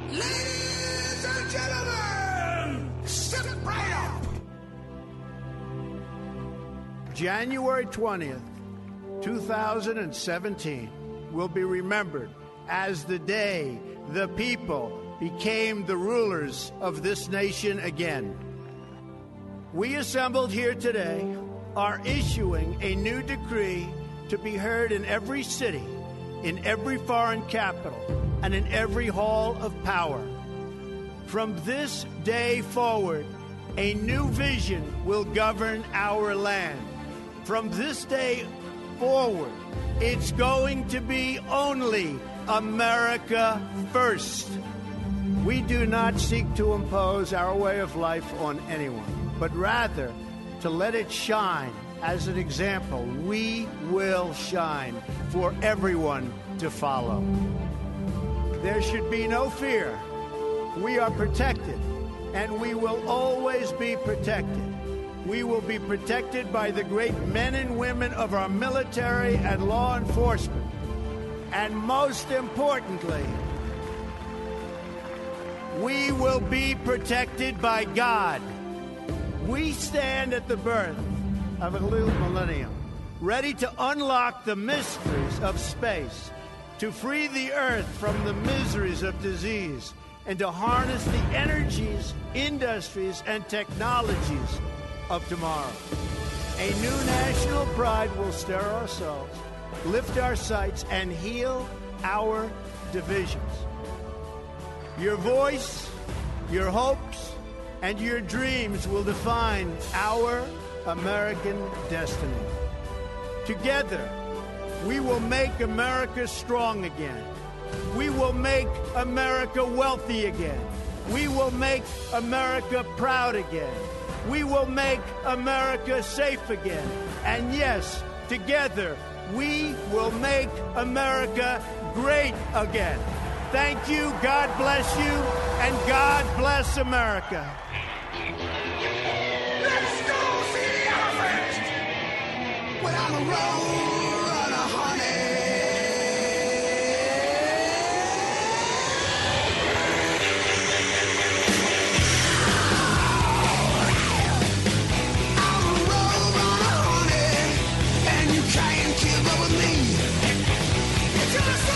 Ladies and gentlemen, step right up. January 20th, 2017 will be remembered as the day the people became the rulers of this nation again. We assembled here today are issuing a new decree to be heard in every city, in every foreign capital, and in every hall of power. From this day forward, a new vision will govern our land. From this day forward, it's going to be only America first. We do not seek to impose our way of life on anyone, but rather to let it shine as an example. We will shine for everyone to follow. There should be no fear. We are protected, and we will always be protected. We will be protected by the great men and women of our military and law enforcement. And most importantly, we will be protected by God. We stand at the birth of a new millennium, ready to unlock the mysteries of space, to free the earth from the miseries of disease, and to harness the energies, industries, and technologies of tomorrow. A new national pride will stir our souls, lift our sights, and heal our divisions. Your voice, your hopes, and your dreams will define our American destiny. Together, we will make America strong again. We will make America wealthy again. We will make America proud again. We will make America safe again. And yes, together, we will make America great again. Thank you, God bless you, and God bless America. Let's go see the elephant. When I'm a road honey. I'm a road honey, and you can't keep up with me. It's just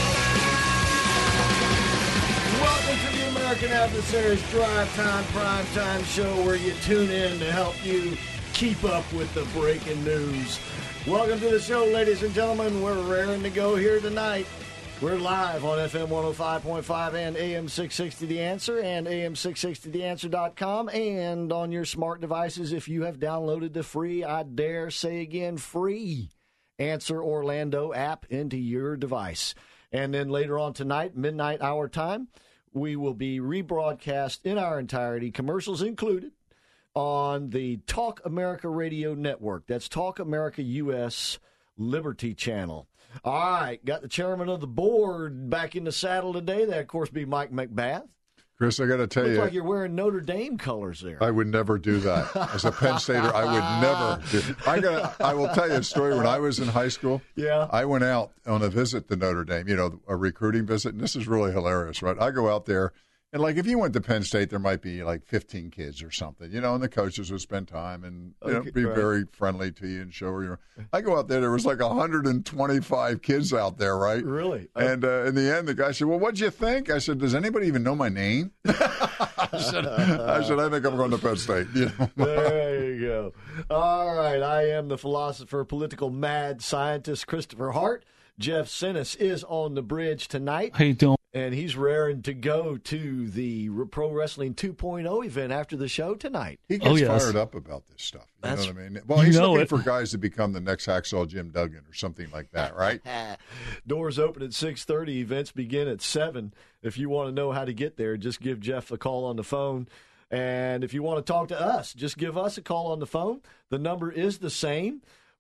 Welcome to the American Adversaries Drive Time Prime Time Show, where you tune in to help you keep up with the breaking news. Welcome to the show, ladies and gentlemen. We're raring to go here tonight. We're live on FM 105.5 and AM 660 The Answer and AM660TheAnswer.com, and on your smart devices if you have downloaded the free, I dare say again, free Answer Orlando app into your device. And then later on tonight, midnight hour time, we will be rebroadcast in our entirety, commercials included, on the Talk America Radio Network. That's Talk America US Liberty Channel. All right, got the chairman of the board back in the saddle today. That, of course, be Mike McBath. Chris, I got to tell Looks you, like you're wearing Notre Dame colors there. I would never do that. As a Penn Stater, I would never do. I will tell you a story. When I was in high school, I went out on a visit to Notre Dame, a recruiting visit, and this is really hilarious, right? I go out there, and like if you went to Penn State, there might be like 15 kids or something, and the coaches would spend time and be very friendly to you and show you. I go out there was like 125 kids out there, right? Really? And in the end, the guy said, "Well, what'd you think?" I said, "Does anybody even know my name?" I said, "I think I'm going to Penn State." There you go. All right, I am the philosopher, political mad scientist Christopher Hart. Jeff Sinis is on the bridge tonight. How you doing? And he's raring to go to the Pro Wrestling 2.0 event after the show tonight. He gets fired up about this stuff. You know what I mean? Well, he's looking for guys to become the next Hacksaw Jim Duggan or something like that, right? Doors open at 6:30. Events begin at 7. If you want to know how to get there, just give Jeff a call on the phone. And if you want to talk to us, just give us a call on the phone. The number is the same,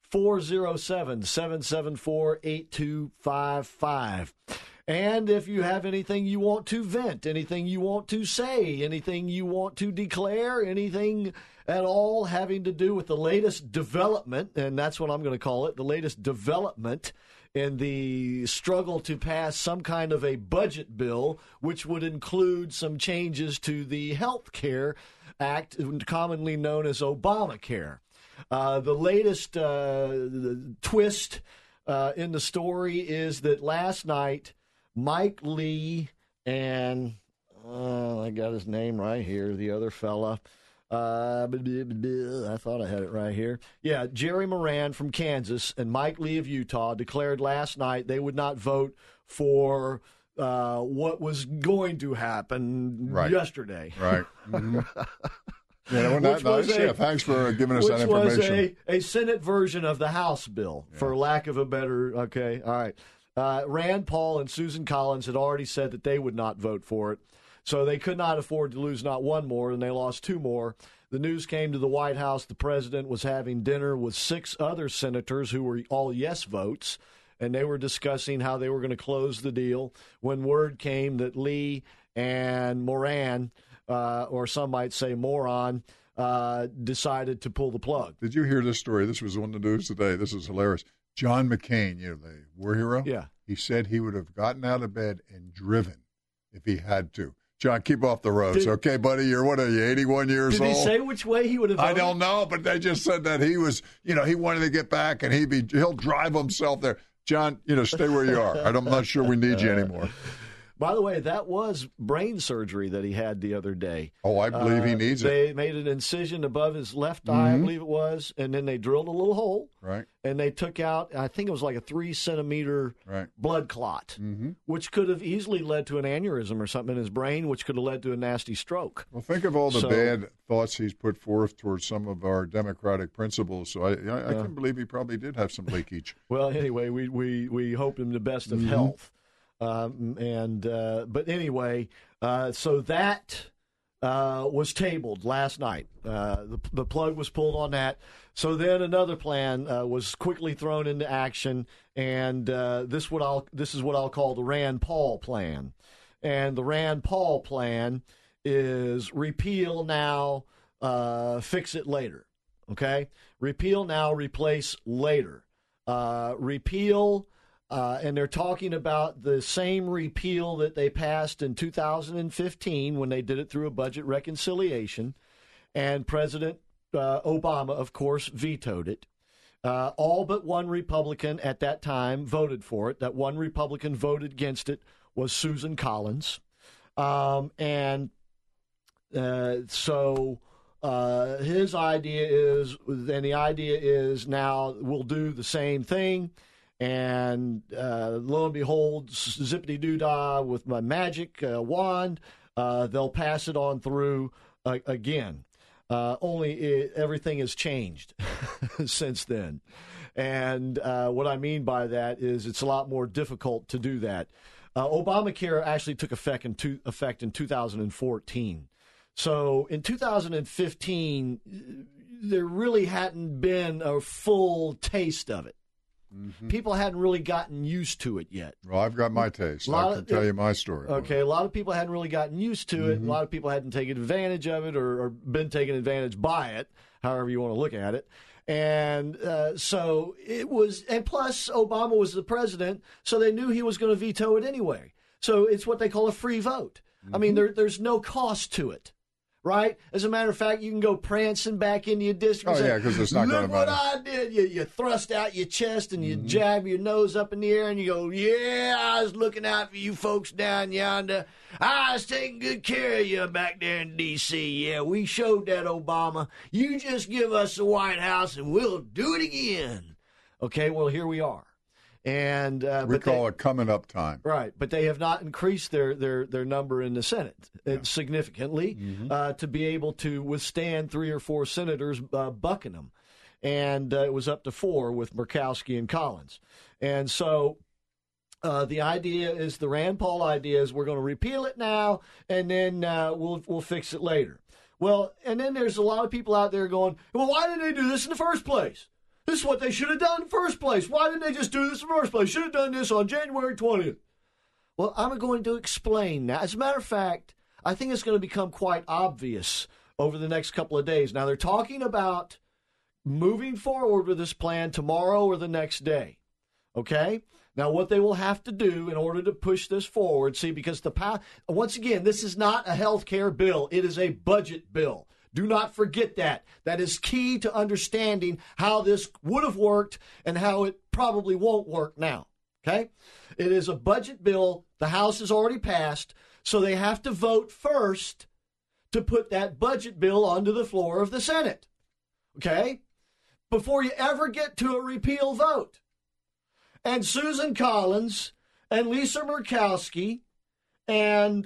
407-774-8255. And if you have anything you want to vent, anything you want to say, anything you want to declare, anything at all having to do with the latest development, and that's what I'm going to call it, the latest development in the struggle to pass some kind of a budget bill, which would include some changes to the Health Care Act, commonly known as Obamacare. The latest twist in the story is that last night, Mike Lee and I got his name right here, the other fella. I thought I had it right here. Yeah, Jerry Moran from Kansas and Mike Lee of Utah declared last night they would not vote for what was going to happen yesterday. Right. Mm-hmm. Yeah, nice. Thanks for giving us that information. Which was a Senate version of the House bill, for lack of a better, okay, all right. Rand Paul and Susan Collins had already said that they would not vote for it, so they could not afford to lose not one more, and they lost two more. The news came to the White House. The president was having dinner with 6 other senators who were all yes votes, and they were discussing how they were going to close the deal when word came that Lee and Moran, or some might say moron, decided to pull the plug. Did you hear this story? This was on the news today. This is hilarious. John McCain, the war hero, he said he would have gotten out of bed and driven if he had to. John, keep off the roads, okay, buddy? You're, what are you, 81 years old? Did he say which way he would have voted? I don't know, but they just said that he was, he wanted to get back and he'll drive himself there. John, stay where you are. I'm not sure we need you anymore. By the way, that was brain surgery that he had the other day. Oh, I believe he needs it. They made an incision above his left eye, I believe it was, and then they drilled a little hole. Right. And they took out, I think it was like a 3-centimeter blood clot, which could have easily led to an aneurysm or something in his brain, which could have led to a nasty stroke. Well, think of all the bad thoughts he's put forth towards some of our democratic principles. So I can believe he probably did have some leakage. Well, anyway, we hope him the best of health. But anyway, so that was tabled last night. The plug was pulled on that. So then another plan was quickly thrown into action, and this is what I'll call the Rand Paul plan. And the Rand Paul plan is repeal now, fix it later. Okay, repeal now, replace later. Repeal. And they're talking about the same repeal that they passed in 2015 when they did it through a budget reconciliation. And President Obama, of course, vetoed it. All but one Republican at that time voted for it. That one Republican voted against it was Susan Collins. So his idea is, and the idea is now we'll do the same thing. And lo and behold, zippity-doo-dah, with my magic wand, they'll pass it on through again. Only everything has changed since then. And what I mean by that is it's a lot more difficult to do that. Obamacare actually took effect in 2014. So in 2015, there really hadn't been a full taste of it. Mm-hmm. People hadn't really gotten used to it yet. Well, I've got my taste. I can tell you my story. Okay, a lot of people hadn't really gotten used to it. A lot of people hadn't taken advantage of it or been taken advantage by it, however you want to look at it. And so it was, and plus Obama was the president, so they knew he was going to veto it anyway. So it's what they call a free vote. I mean, there's no cost to it. Right? As a matter of fact, you can go prancing back into your district. Oh, yeah, because it's not going to matter. Look what I did. You thrust out your chest and you jab your nose up in the air and you go, yeah, I was looking out for you folks down yonder. I was taking good care of you back there in D.C. Yeah, we showed that, Obama. You just give us the White House and we'll do it again. Okay, well, here we are. And we call it coming up time. Right, but they have not increased their number in the Senate significantly to be able to withstand 3 or 4 senators bucking them. And it was up to 4 with Murkowski and Collins. And so the idea is, the Rand Paul idea is, we're going to repeal it now, and then we'll fix it later. Well, and then there's a lot of people out there going, well, why did they do this in the first place? This is what they should have done in the first place. Why didn't they just do this in the first place? Should have done this on January 20th. Well, I'm going to explain now. As a matter of fact, I think it's going to become quite obvious over the next couple of days. Now, they're talking about moving forward with this plan tomorrow or the next day. Okay? Now, what they will have to do in order to push this forward, see, because once again, this is not a health care bill. It is a budget bill. Do not forget that. That is key to understanding how this would have worked and how it probably won't work now. Okay? It is a budget bill. The House has already passed, so they have to vote first to put that budget bill onto the floor of the Senate. Okay? Before you ever get to a repeal vote. And Susan Collins and Lisa Murkowski and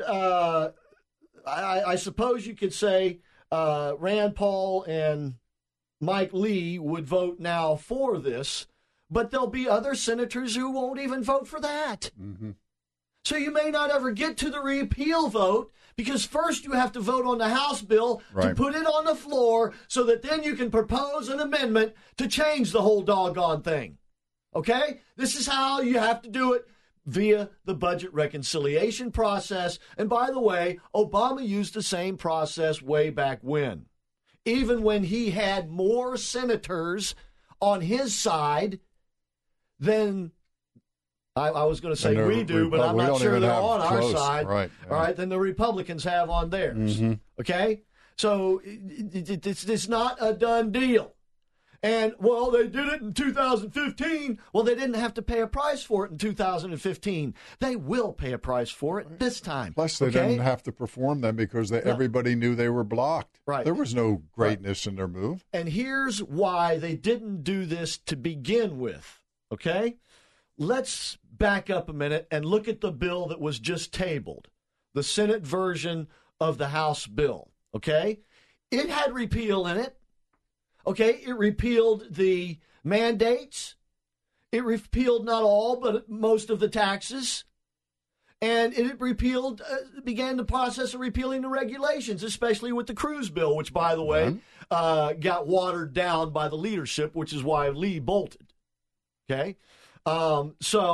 I suppose you could say Rand Paul and Mike Lee would vote now for this, but there'll be other senators who won't even vote for that. Mm-hmm. So you may not ever get to the repeal vote because first you have to vote on the House bill to put it on the floor so that then you can propose an amendment to change the whole doggone thing. Okay? This is how you have to do it via the budget reconciliation process. And by the way, Obama used the same process way back when. Even when he had more senators on his side than, I was going to say we do, but I'm not sure they're on our side. Right. All right, than the Republicans have on theirs. Mm-hmm. Okay? So it's not a done deal. And, well, they did it in 2015. Well, they didn't have to pay a price for it in 2015. They will pay a price for it this time. Plus, they didn't have to perform them because everybody knew they were blocked. Right. There was no greatness in their move. And here's why they didn't do this to begin with, okay? Let's back up a minute and look at the bill that was just tabled, the Senate version of the House bill, okay? It had repeal in it. Okay, it repealed the mandates. It repealed not all, but most of the taxes. And it repealed, began the process of repealing the regulations, especially with the Cruz bill, which, by the way, got watered down by the leadership, which is why Lee bolted. Okay? But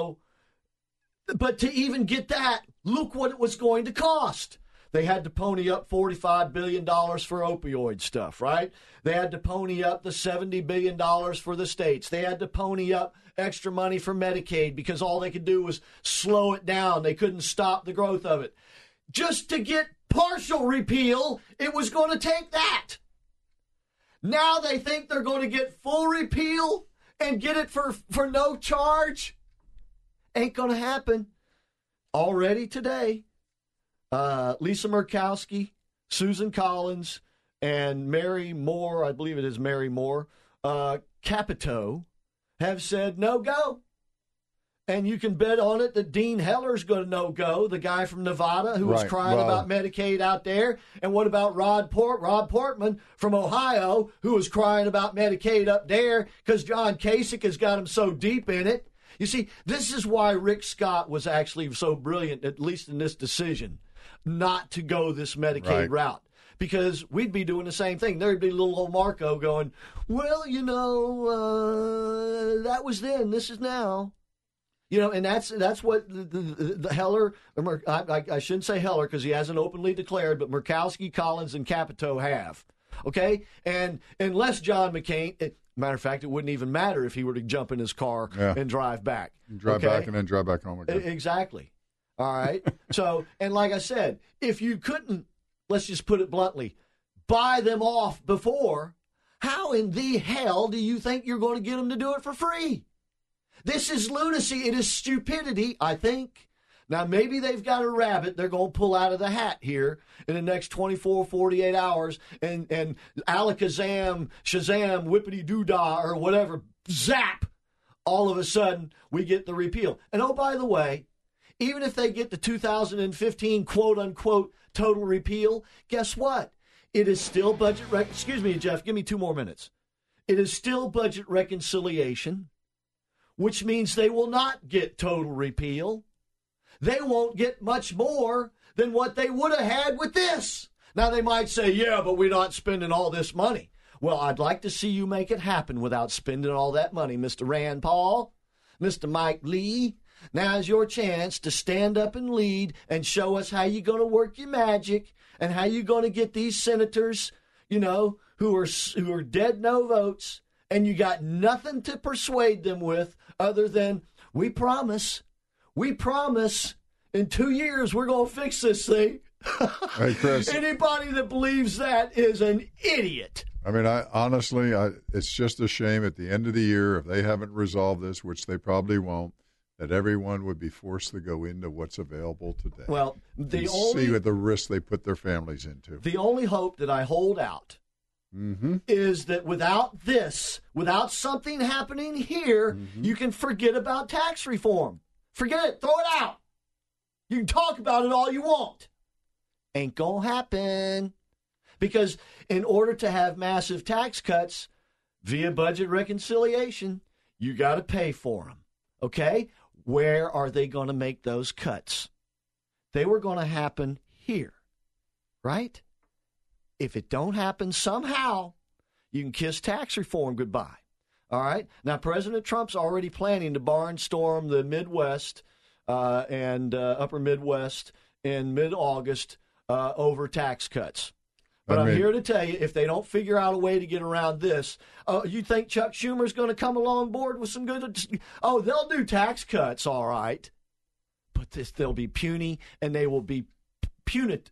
to even get that, look what it was going to cost. They had to pony up $45 billion for opioid stuff, right? They had to pony up the $70 billion for the states. They had to pony up extra money for Medicaid because all they could do was slow it down. They couldn't stop the growth of it. Just to get partial repeal, it was going to take that. Now they think they're going to get full repeal and get it for no charge. Ain't going to happen. Already today, Lisa Murkowski, Susan Collins, and Mary Moore, I believe it is Mary Moore, Capito, have said no go. And you can bet on it that Dean Heller's going to no go, the guy from Nevada who was crying about Medicaid out there. And what about Rob Portman from Ohio, who was crying about Medicaid up there because John Kasich has got him so deep in it? You see, this is why Rick Scott was actually so brilliant, at least in this decision, not to go this Medicaid route, because we'd be doing the same thing. There'd be little old Marco going, well, that was then, this is now. And that's what the Heller, I shouldn't say Heller because he hasn't openly declared, but Murkowski, Collins, and Capito have. Okay? And unless John McCain, matter of fact, it wouldn't even matter if he were to jump in his car and drive back. Drive back and then drive back home again. Exactly. All right. So, and like I said, if you couldn't, let's just put it bluntly, buy them off before, how in the hell do you think you're going to get them to do it for free? This is lunacy. It is stupidity, I think. Now, maybe they've got a rabbit they're going to pull out of the hat here in the next 24, 48 hours, and alakazam, shazam, whippity-doo-dah, or whatever, zap, all of a sudden we get the repeal. And oh, by the way, even if they get the 2015 quote-unquote total repeal, guess what? It is still excuse me, Jeff, give me 2 more minutes. It is still budget reconciliation, which means they will not get total repeal. They won't get much more than what they would have had with this. Now, they might say, yeah, but we're not spending all this money. Well, I'd like to see you make it happen without spending all that money, Mr. Rand Paul, Mr. Mike Lee. Now's your chance to stand up and lead and show us how you're going to work your magic and how you're going to get these senators, who are dead no votes, and you got nothing to persuade them with other than, We promise in 2 years we're going to fix this thing. Hey, Chris. Anybody that believes that is an idiot. I mean, honestly, it's just a shame at the end of the year, if they haven't resolved this, which they probably won't, that everyone would be forced to go into what's available today. Well, see what the risk they put their families into. The only hope that I hold out is that without this, without something happening here, you can forget about tax reform. Forget it. Throw it out. You can talk about it all you want. Ain't gonna happen. Because in order to have massive tax cuts via budget reconciliation, you got to pay for them. Okay? Where are they going to make those cuts? They were going to happen here, right? If it don't happen somehow, you can kiss tax reform goodbye. All right? Now, President Trump's already planning to barnstorm the Midwest and Upper Midwest in mid-August over tax cuts. But I'm here to tell you, if they don't figure out a way to get around this, you think Chuck Schumer's going to come along board with some good? Oh, they'll do tax cuts, all right, but they'll be puny, and they will be puny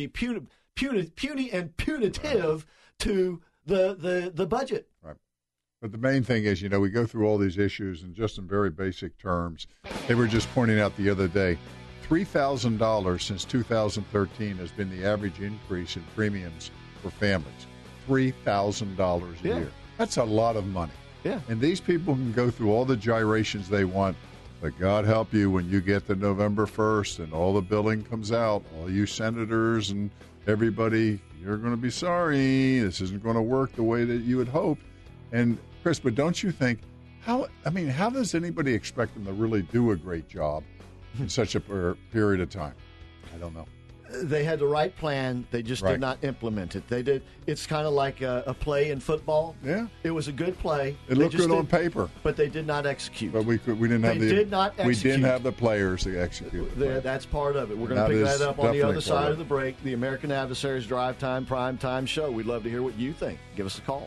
and punitive to the budget. Right. But the main thing is, we go through all these issues, and just in very basic terms, they were just pointing out the other day, $3,000 since 2013 has been the average increase in premiums for families. $3,000 a year. That's a lot of money. Yeah. And these people can go through all the gyrations they want, but God help you when you get to November 1st and all the billing comes out, all you senators and everybody, you're going to be sorry. This isn't going to work the way that you had hoped. And, Chris, but don't you think, how does anybody expect them to really do a great job in such a period of time? I don't know. They had the right plan. They just did not implement it. They did. It's kind of like a play in football. Yeah, it was a good play. It looked good on paper, but they did not execute. But we didn't have we didn't have the players to execute. That's part of it. We're going to pick that up on the other side of the break. The American Adversaries Drive Time Prime Time Show. We'd love to hear what you think. Give us a call.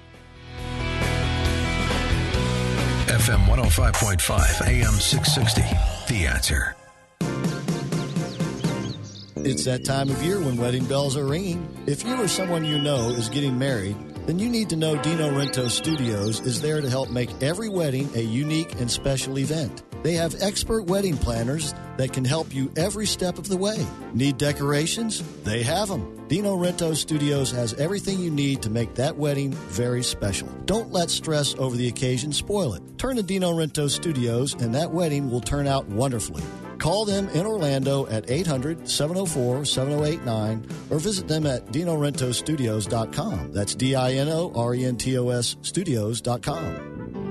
FM 105.5, AM 660. The Answer. It's that time of year when wedding bells are ringing. If you or someone you know is getting married, then you need to know Dino Rento Studios is there to help make every wedding a unique and special event. They have expert wedding planners that can help you every step of the way. Need decorations? They have them. Dino Rento Studios has everything you need to make that wedding very special. Don't let stress over the occasion spoil it. Turn to Dino Rento Studios and that wedding will turn out wonderfully. Call them in Orlando at 800-704-7089 or visit them at DinoRentoStudios.com. That's DINORENTOS Studios.com.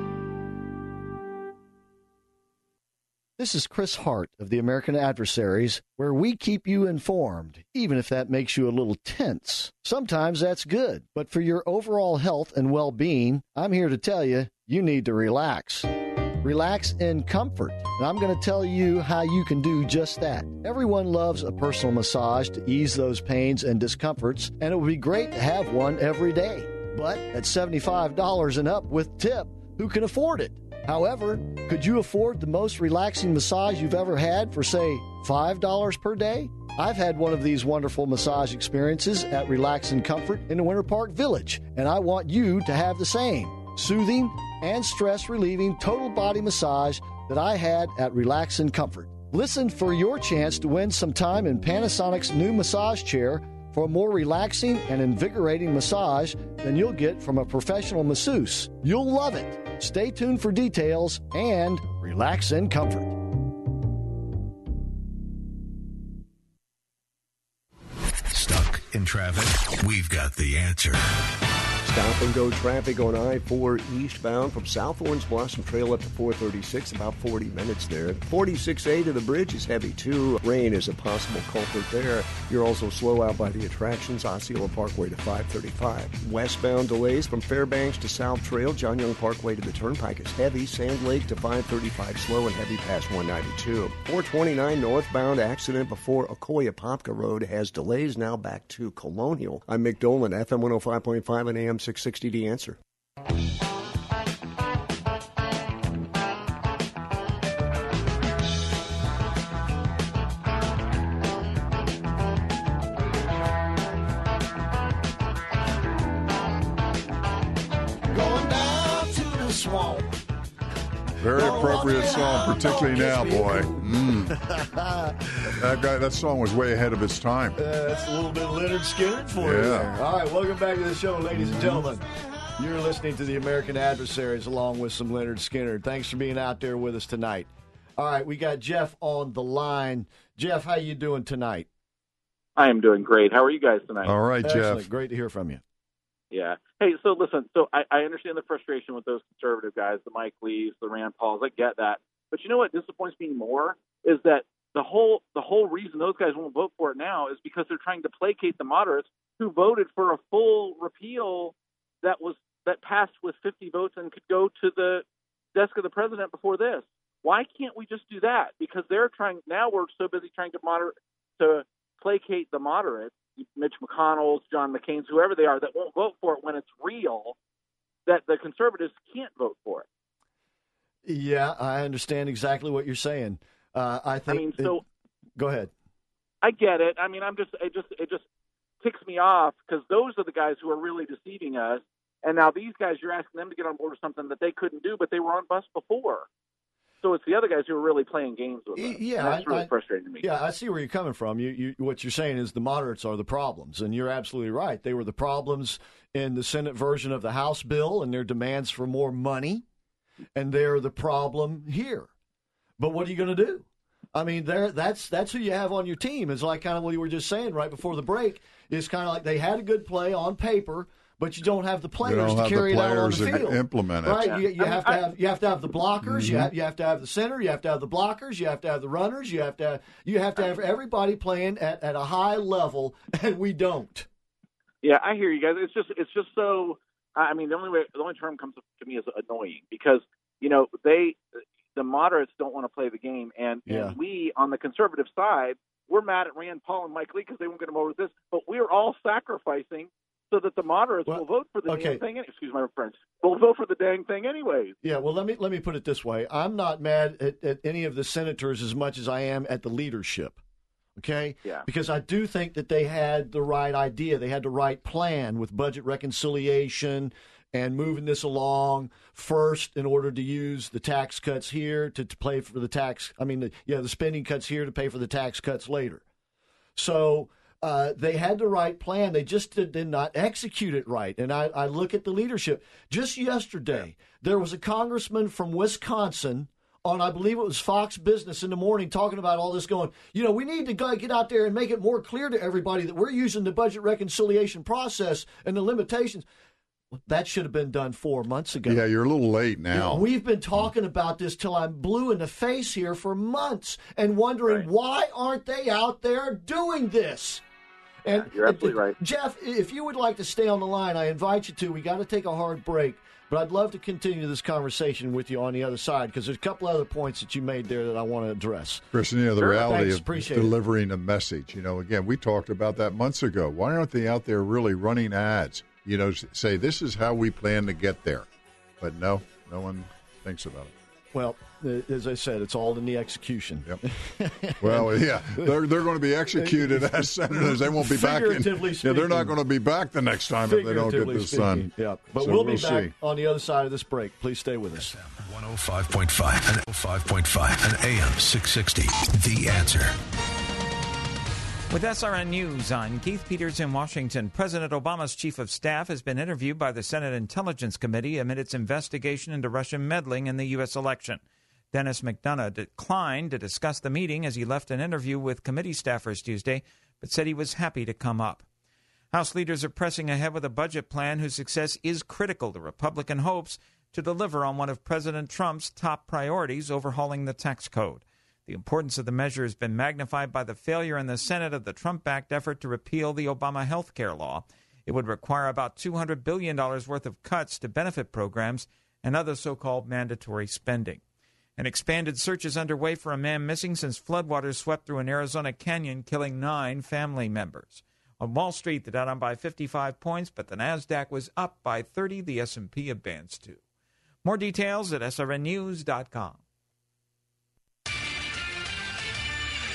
This is Chris Hart of the American Adversaries, where we keep you informed, even if that makes you a little tense. Sometimes that's good, but for your overall health and well-being, I'm here to tell you, you need to relax. Relax in comfort. And I'm going to tell you how you can do just that. Everyone loves a personal massage to ease those pains and discomforts, and it would be great to have one every day. But at $75 and up with tip, who can afford it? However, could you afford the most relaxing massage you've ever had for, say, $5 per day? I've had one of these wonderful massage experiences at Relax and Comfort in the Winter Park Village, and I want you to have the same soothing and stress-relieving total body massage that I had at Relax and Comfort. Listen for your chance to win some time in Panasonic's new massage chair for a more relaxing and invigorating massage than you'll get from a professional masseuse. You'll love it. Stay tuned for details and Relax in Comfort. Stuck in traffic? We've got the answer. Stop-and-go traffic on I-4 eastbound from South Orange Blossom Trail up to 436, about 40 minutes there. 46A to the bridge is heavy, too. Rain is a possible culprit there. You're also slow out by the attractions, Osceola Parkway to 535. Westbound delays from Fairbanks to South Trail, John Young Parkway to the Turnpike is heavy. Sand Lake to 535, slow and heavy past 192. 429 northbound accident before Ocoya-Popka Road has delays now back to Colonial. I'm Mick Dolan, FM 105.5 and AM 660 The Answer. Very appropriate song, particularly now, boy. That song was way ahead of its time. That's a little bit Leonard Skinner for you there. All right, welcome back to the show, ladies and gentlemen. You're listening to the American Adversaries along with some Leonard Skinner. Thanks for being out there with us tonight. All right, we got Jeff on the line. Jeff, how you doing tonight? I am doing great. How are you guys tonight? All right, Excellent. Jeff. Great to hear from you. Yeah. Hey, so listen, I understand the frustration with those conservative guys, the Mike Lees, the Rand Pauls. I get that. But you know what disappoints me more is that the whole reason those guys won't vote for it now is because they're trying to placate the moderates who voted for a full repeal that passed with 50 votes and could go to the desk of the president before this. Why can't we just do that? Because we're so busy trying to placate the moderates, Mitch McConnell's, John McCain's, whoever they are, that won't vote for it when it's real, that the conservatives can't vote for it. Yeah, I understand exactly what you're saying. Go ahead. I get it. I mean, it just ticks me off because those are the guys who are really deceiving us. And now these guys, you're asking them to get on board with something that they couldn't do, but they were on bus before. So it's the other guys who are really playing games with us. Yeah, that's really frustrating to me. Yeah, I see where you're coming from. What you're saying is the moderates are the problems, and you're absolutely right. They were the problems in the Senate version of the House bill and their demands for more money, and they're the problem here. But what are you going to do? I mean, that's who you have on your team. It's like kind of what you were just saying right before the break. It's kind of like they had a good play on paper, but you don't have the players to carry it out on the field. Implement it. Right? Yeah. You have to have the blockers. Mm-hmm. You have to have the center. You have to have the blockers. You have to have the runners. You have to have everybody playing at a high level, and we don't. Yeah, I hear you guys. It's just so. I mean, the only term comes to me is annoying because the moderates don't want to play the game, and we on the conservative side, we're mad at Rand Paul and Mike Lee because they won't get them over with this, but we're all sacrificing so that the moderates will vote for the damn thing. Excuse my French. Will vote for the dang thing anyways. Yeah. Well, let me put it this way. I'm not mad at any of the senators as much as I am at the leadership. Okay. Yeah. Because I do think that they had the right idea. They had the right plan with budget reconciliation and moving this along first in order to use the tax cuts here to pay for the tax. I mean, the spending cuts here to pay for the tax cuts later. So. They had the right plan. They just did not execute it right. And I look at the leadership. Just yesterday, there was a congressman from Wisconsin on, I believe it was Fox Business in the morning, talking about all this going, we need to get out there and make it more clear to everybody that we're using the budget reconciliation process and the limitations. That should have been done 4 months ago. Yeah, you're a little late now. We've been talking about this till I'm blue in the face here for months and wondering why aren't they out there doing this? And you're absolutely right. Jeff, if you would like to stay on the line, I invite you to. We got to take a hard break, but I'd love to continue this conversation with you on the other side because there's a couple other points that you made there that I want to address. Christian, the reality of delivering a message. Again, we talked about that months ago. Why aren't they out there really running ads? Say this is how we plan to get there. But no one thinks about it. Well, as I said, it's all in the execution. Yep. Well, yeah, they're going to be executed as senators. They won't be back. They're not going to be back the next time if they don't get this done. Yeah, but we'll be back on the other side of this break. Please stay with us. 105.5 and 105.5 and AM 660. The Answer. With SRN News, I'm Keith Peters in Washington. President Obama's chief of staff has been interviewed by the Senate Intelligence Committee amid its investigation into Russian meddling in the U.S. election. Dennis McDonough declined to discuss the meeting as he left an interview with committee staffers Tuesday, but said he was happy to come up. House leaders are pressing ahead with a budget plan whose success is critical to Republican hopes to deliver on one of President Trump's top priorities, overhauling the tax code. The importance of the measure has been magnified by the failure in the Senate of the Trump-backed effort to repeal the Obama health care law. It would require about $200 billion worth of cuts to benefit programs and other so-called mandatory spending. An expanded search is underway for a man missing since floodwaters swept through an Arizona canyon, killing 9 family members. On Wall Street, the Dow down by 55 points, but the Nasdaq was up by 30. The S&P advanced 2. More details at srnnews.com.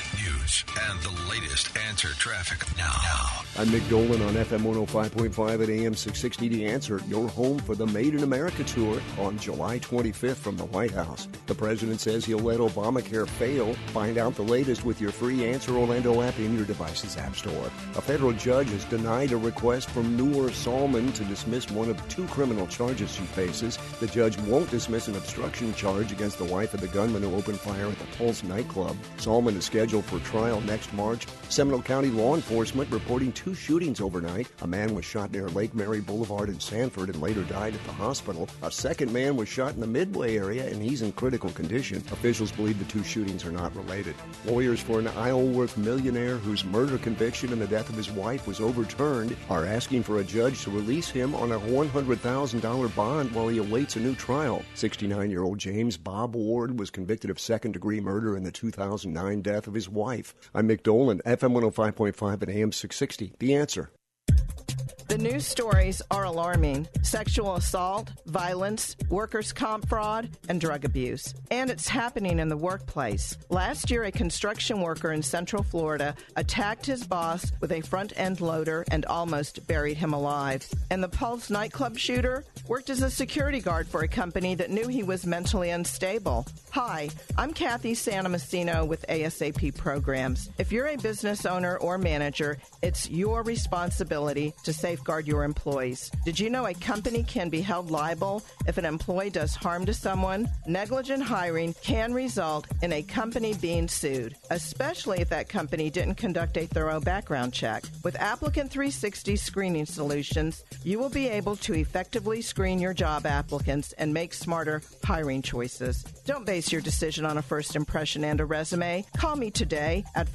news and the latest Answer traffic now. I'm Mick Dolan on FM 105.5 at AM 660. The Answer, your home for the Made in America tour on July 25th from the White House. The president says he'll let Obamacare fail. Find out the latest with your free Answer Orlando app in your device's app store. A federal judge has denied a request from Noor Salman to dismiss one of 2 criminal charges she faces. The judge won't dismiss an obstruction charge against the wife of the gunman who opened fire at the Pulse nightclub. Salman is scheduled for trial next March. Seminole County law enforcement reporting 2 shootings overnight. A man was shot near Lake Mary Boulevard in Sanford and later died at the hospital. A second man was shot in the Midway area and he's in critical condition. Officials believe the 2 shootings are not related. Lawyers for an Isleworth millionaire whose murder conviction and the death of his wife was overturned are asking for a judge to release him on a $100,000 bond while he awaits a new trial. 69-year-old James Bob Ward was convicted of second-degree murder in the 2009 death of his wife. I'm Mick Dolan, FM 105.5 and AM 660. The Answer. The news stories are alarming. Sexual assault, violence, workers' comp fraud, and drug abuse. And it's happening in the workplace. Last year, a construction worker in Central Florida attacked his boss with a front-end loader and almost buried him alive. And the Pulse nightclub shooter worked as a security guard for a company that knew he was mentally unstable. Hi, I'm Kathy Santomassino with ASAP Programs. If you're a business owner or manager, it's your responsibility to safeguard your employees. Did you know a company can be held liable if an employee does harm to someone? Negligent hiring can result in a company being sued, especially if that company didn't conduct a thorough background check. With Applicant 360 screening solutions, you will be able to effectively screen your job applicants and make smarter hiring choices. Don't base your decision on a first impression and a resume. Call me today at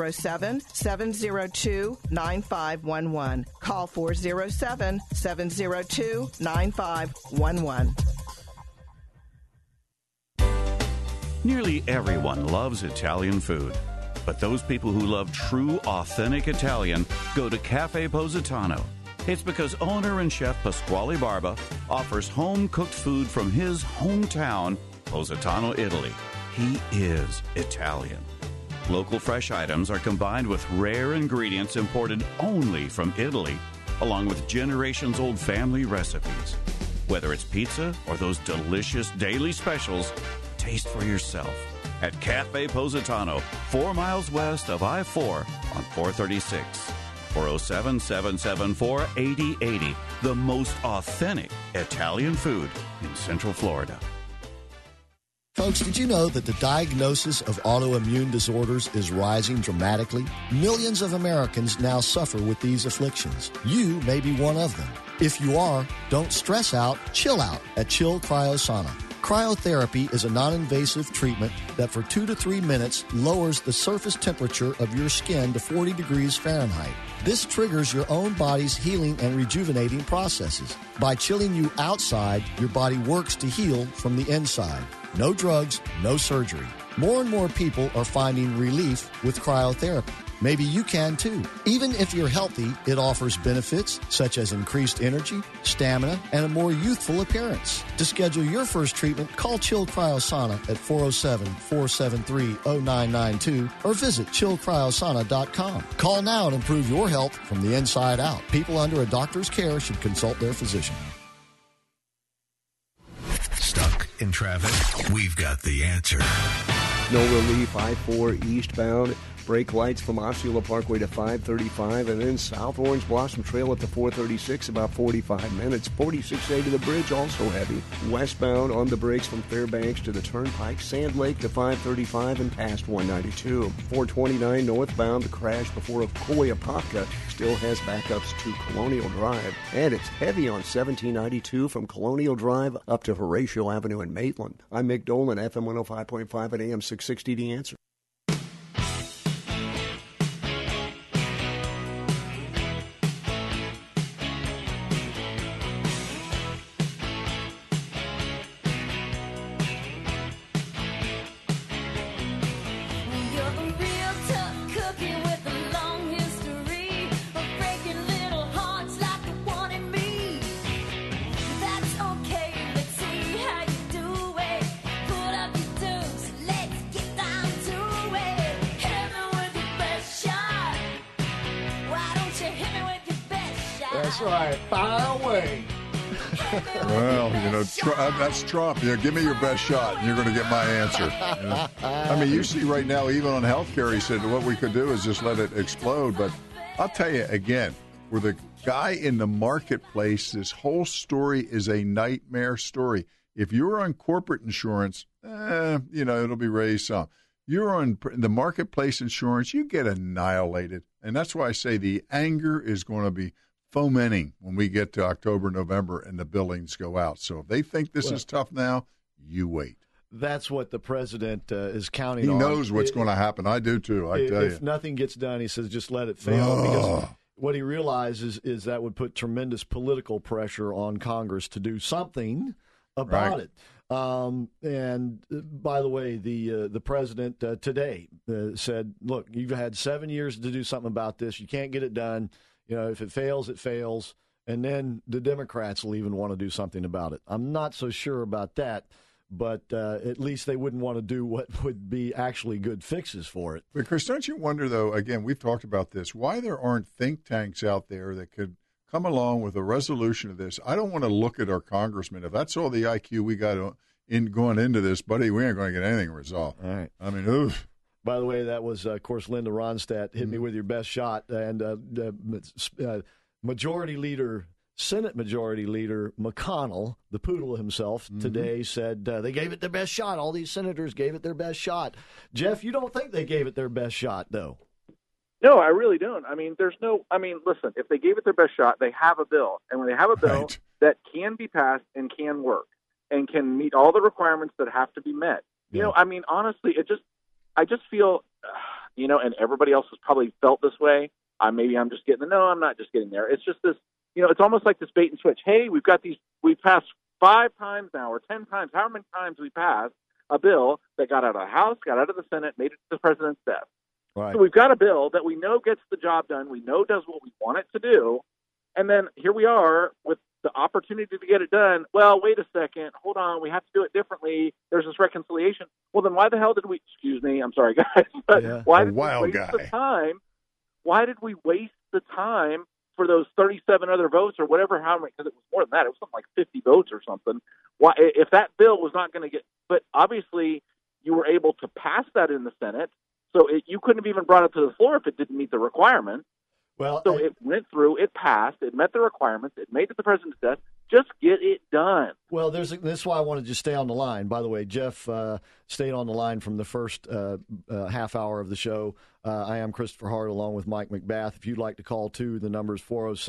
407-702-9511. Call 407-702-9511. Nearly everyone loves Italian food. But those people who love true, authentic Italian go to Cafe Positano. It's because owner and chef Pasquale Barba offers home-cooked food from his hometown, Positano, Italy. He is Italian. Local fresh items are combined with rare ingredients imported only from Italy, along with generations-old family recipes. Whether it's pizza or those delicious daily specials, taste for yourself at Cafe Positano, 4 miles west of I-4 on 436. 407-774-8080. The most authentic Italian food in Central Florida. Folks, did you know that the diagnosis of autoimmune disorders is rising dramatically? Millions of Americans now suffer with these afflictions. You may be one of them. If you are, don't stress out, chill out at Chill Cryosauna. Cryotherapy is a non-invasive treatment that for 2 to 3 minutes lowers the surface temperature of your skin to 40 degrees Fahrenheit. This triggers your own body's healing and rejuvenating processes. By chilling you outside, your body works to heal from the inside. No drugs, no surgery. More and more people are finding relief with cryotherapy. Maybe you can too. Even if you're healthy, it offers benefits such as increased energy, stamina, and a more youthful appearance. To schedule your first treatment, call Chill Cryosauna at 407-473-0992 or visit chillcryosauna.com. Call now and improve your health from the inside out. People under a doctor's care should consult their physician. Stuck in traffic? We've got the answer. No relief, I-4 eastbound. Brake lights from Osceola Parkway to 535, and then South Orange Blossom Trail up to 436, about 45 minutes. 46A to the bridge, also heavy. Westbound on the brakes from Fairbanks to the Turnpike, Sand Lake to 535 and past 192. 429 northbound, the crash before Ocoee-Apopka still has backups to Colonial Drive. And it's heavy on 1792 from Colonial Drive up to Horatio Avenue in Maitland. I'm Mick Dolan, FM 105.5 at AM 660, The Answer. Let's get down to That's right. Fire away. Well, that's Trump. Give me your best shot, and you're going to get my answer. I mean, you see right now, even on healthcare, he said what we could do is just let it explode. But I'll tell you again, for the guy in the marketplace, this whole story is a nightmare story. If you're on corporate insurance, it'll be raised some. You're on the marketplace insurance, you get annihilated. And that's why I say the anger is going to be fomenting when we get to October, November, and the billings go out. So if they think this is tough now, you wait. That's what the president is counting on. He knows what's going to happen. I do, too, I tell you. If nothing gets done, he says just let it fail. Because what he realizes is that would put tremendous political pressure on Congress to do something about it. And by the way, the president today said, look, you've had 7 years to do something about this. You can't get it done. If it fails, it fails. And then the Democrats will even want to do something about it. I'm not so sure about that, but at least they wouldn't want to do what would be actually good fixes for it. But, Chris, don't you wonder, though, again, we've talked about this, why there aren't think tanks out there that could come along with a resolution of this? I don't want to look at our congressmen. If that's all the IQ we got going into this, buddy, we ain't going to get anything resolved. All right. I mean, oof. By the way, that was, of course, Linda Ronstadt, hit me with your best shot. And Senate Majority Leader McConnell, the poodle himself, today said they gave it their best shot. All these senators gave it their best shot. Jeff, you don't think they gave it their best shot, though? No, I really don't. Listen, if they gave it their best shot, they have a bill. And when they have a bill that can be passed and can work and can meet all the requirements that have to be met, honestly, I just feel, and everybody else has probably felt this way. Maybe I'm just getting I'm not just getting there. It's just this, it's almost like this bait and switch. Hey, we've passed 5 times now or 10 times, however many times we passed a bill that got out of the House, got out of the Senate, made it to the president's desk. Right. So we've got a bill that we know gets the job done. We know does what we want it to do. And then here we are with the opportunity to get it done. Well, wait a second. Hold on. We have to do it differently. There's this reconciliation. Well, then why the hell did we, excuse me, I'm sorry, guys, but why did we waste the time? Why did we waste the time for those 37 other votes or whatever, how many, because it was more than that. It was something like 50 votes or something. Why, if that bill was not going to get, but obviously you were able to pass that in the Senate. So you couldn't have even brought it to the floor if it didn't meet the requirement. Well, so it went through, it passed, it met the requirements, it made it to the president's desk. Just get it done. Well, this is why I wanted to stay on the line. By the way, Jeff stayed on the line from the first half hour of the show. I am Christopher Hart along with Mike McBath. If you'd like to call, too, the number is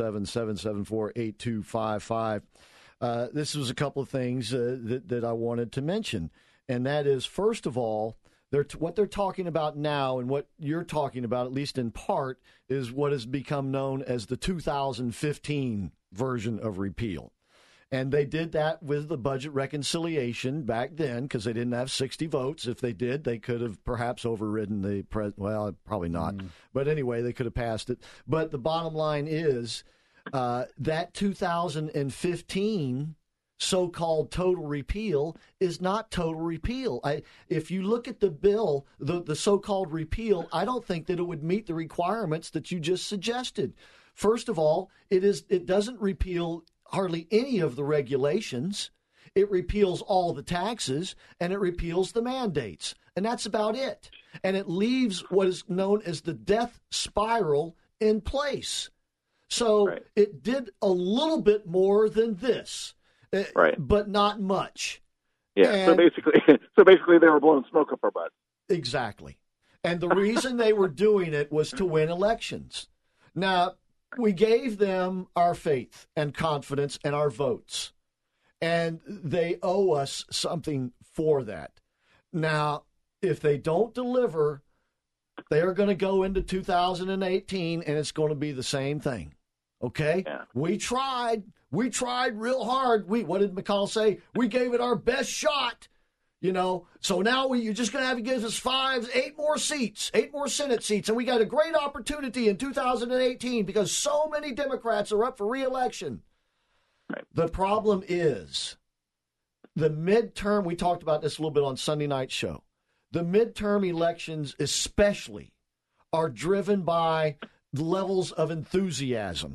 407-774-8255. This was a couple of things that I wanted to mention, and that is, first of all, what they're talking about now and what you're talking about, at least in part, is what has become known as the 2015 version of repeal. And they did that with the budget reconciliation back then because they didn't have 60 votes. If they did, they could have perhaps overridden the president. Well, probably not. But anyway, they could have passed it. But the bottom line is that 2015 so-called total repeal is not total repeal. If you look at the bill, the so-called repeal, I don't think that it would meet the requirements that you just suggested. First of all, it doesn't repeal hardly any of the regulations. It repeals all the taxes, and it repeals the mandates. And that's about it. And it leaves what is known as the death spiral in place. So it did a little bit more than this. But not much. Yeah. And so basically, they were blowing smoke up our butts. Exactly. And the reason they were doing it was to win elections. Now, we gave them our faith and confidence and our votes, and they owe us something for that. Now, if they don't deliver, they are going to go into 2018, and it's going to be the same thing. Okay? Yeah. We tried real hard. What did McConnell say? We gave it our best shot, So now you're just going to have to give us 8 more seats, 8 more Senate seats. And we got a great opportunity in 2018 because so many Democrats are up for re-election. Right. The problem is the midterm, we talked about this a little bit on Sunday night's show. The midterm elections especially are driven by levels of enthusiasm.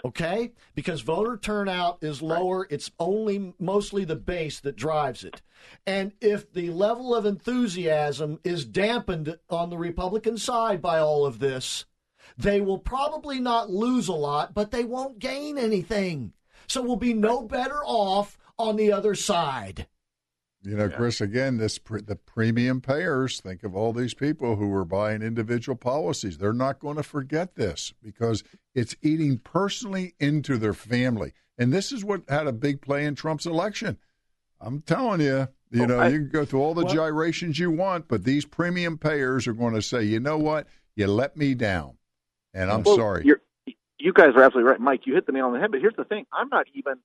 okay? Because voter turnout is lower. It's only mostly the base that drives it. And if the level of enthusiasm is dampened on the Republican side by all of this, they will probably not lose a lot, but they won't gain anything. So we'll be no better off on the other side. You know, Chris, again, the premium payers, think of all these people who are buying individual policies. They're not going to forget this because it's eating personally into their family. And this is what had a big play in Trump's election. I'm telling you, you can go through all the gyrations you want, but these premium payers are going to say, you know what, you let me down. And I'm sorry. You guys are absolutely right. Mike, you hit the nail on the head. But here's the thing. I'm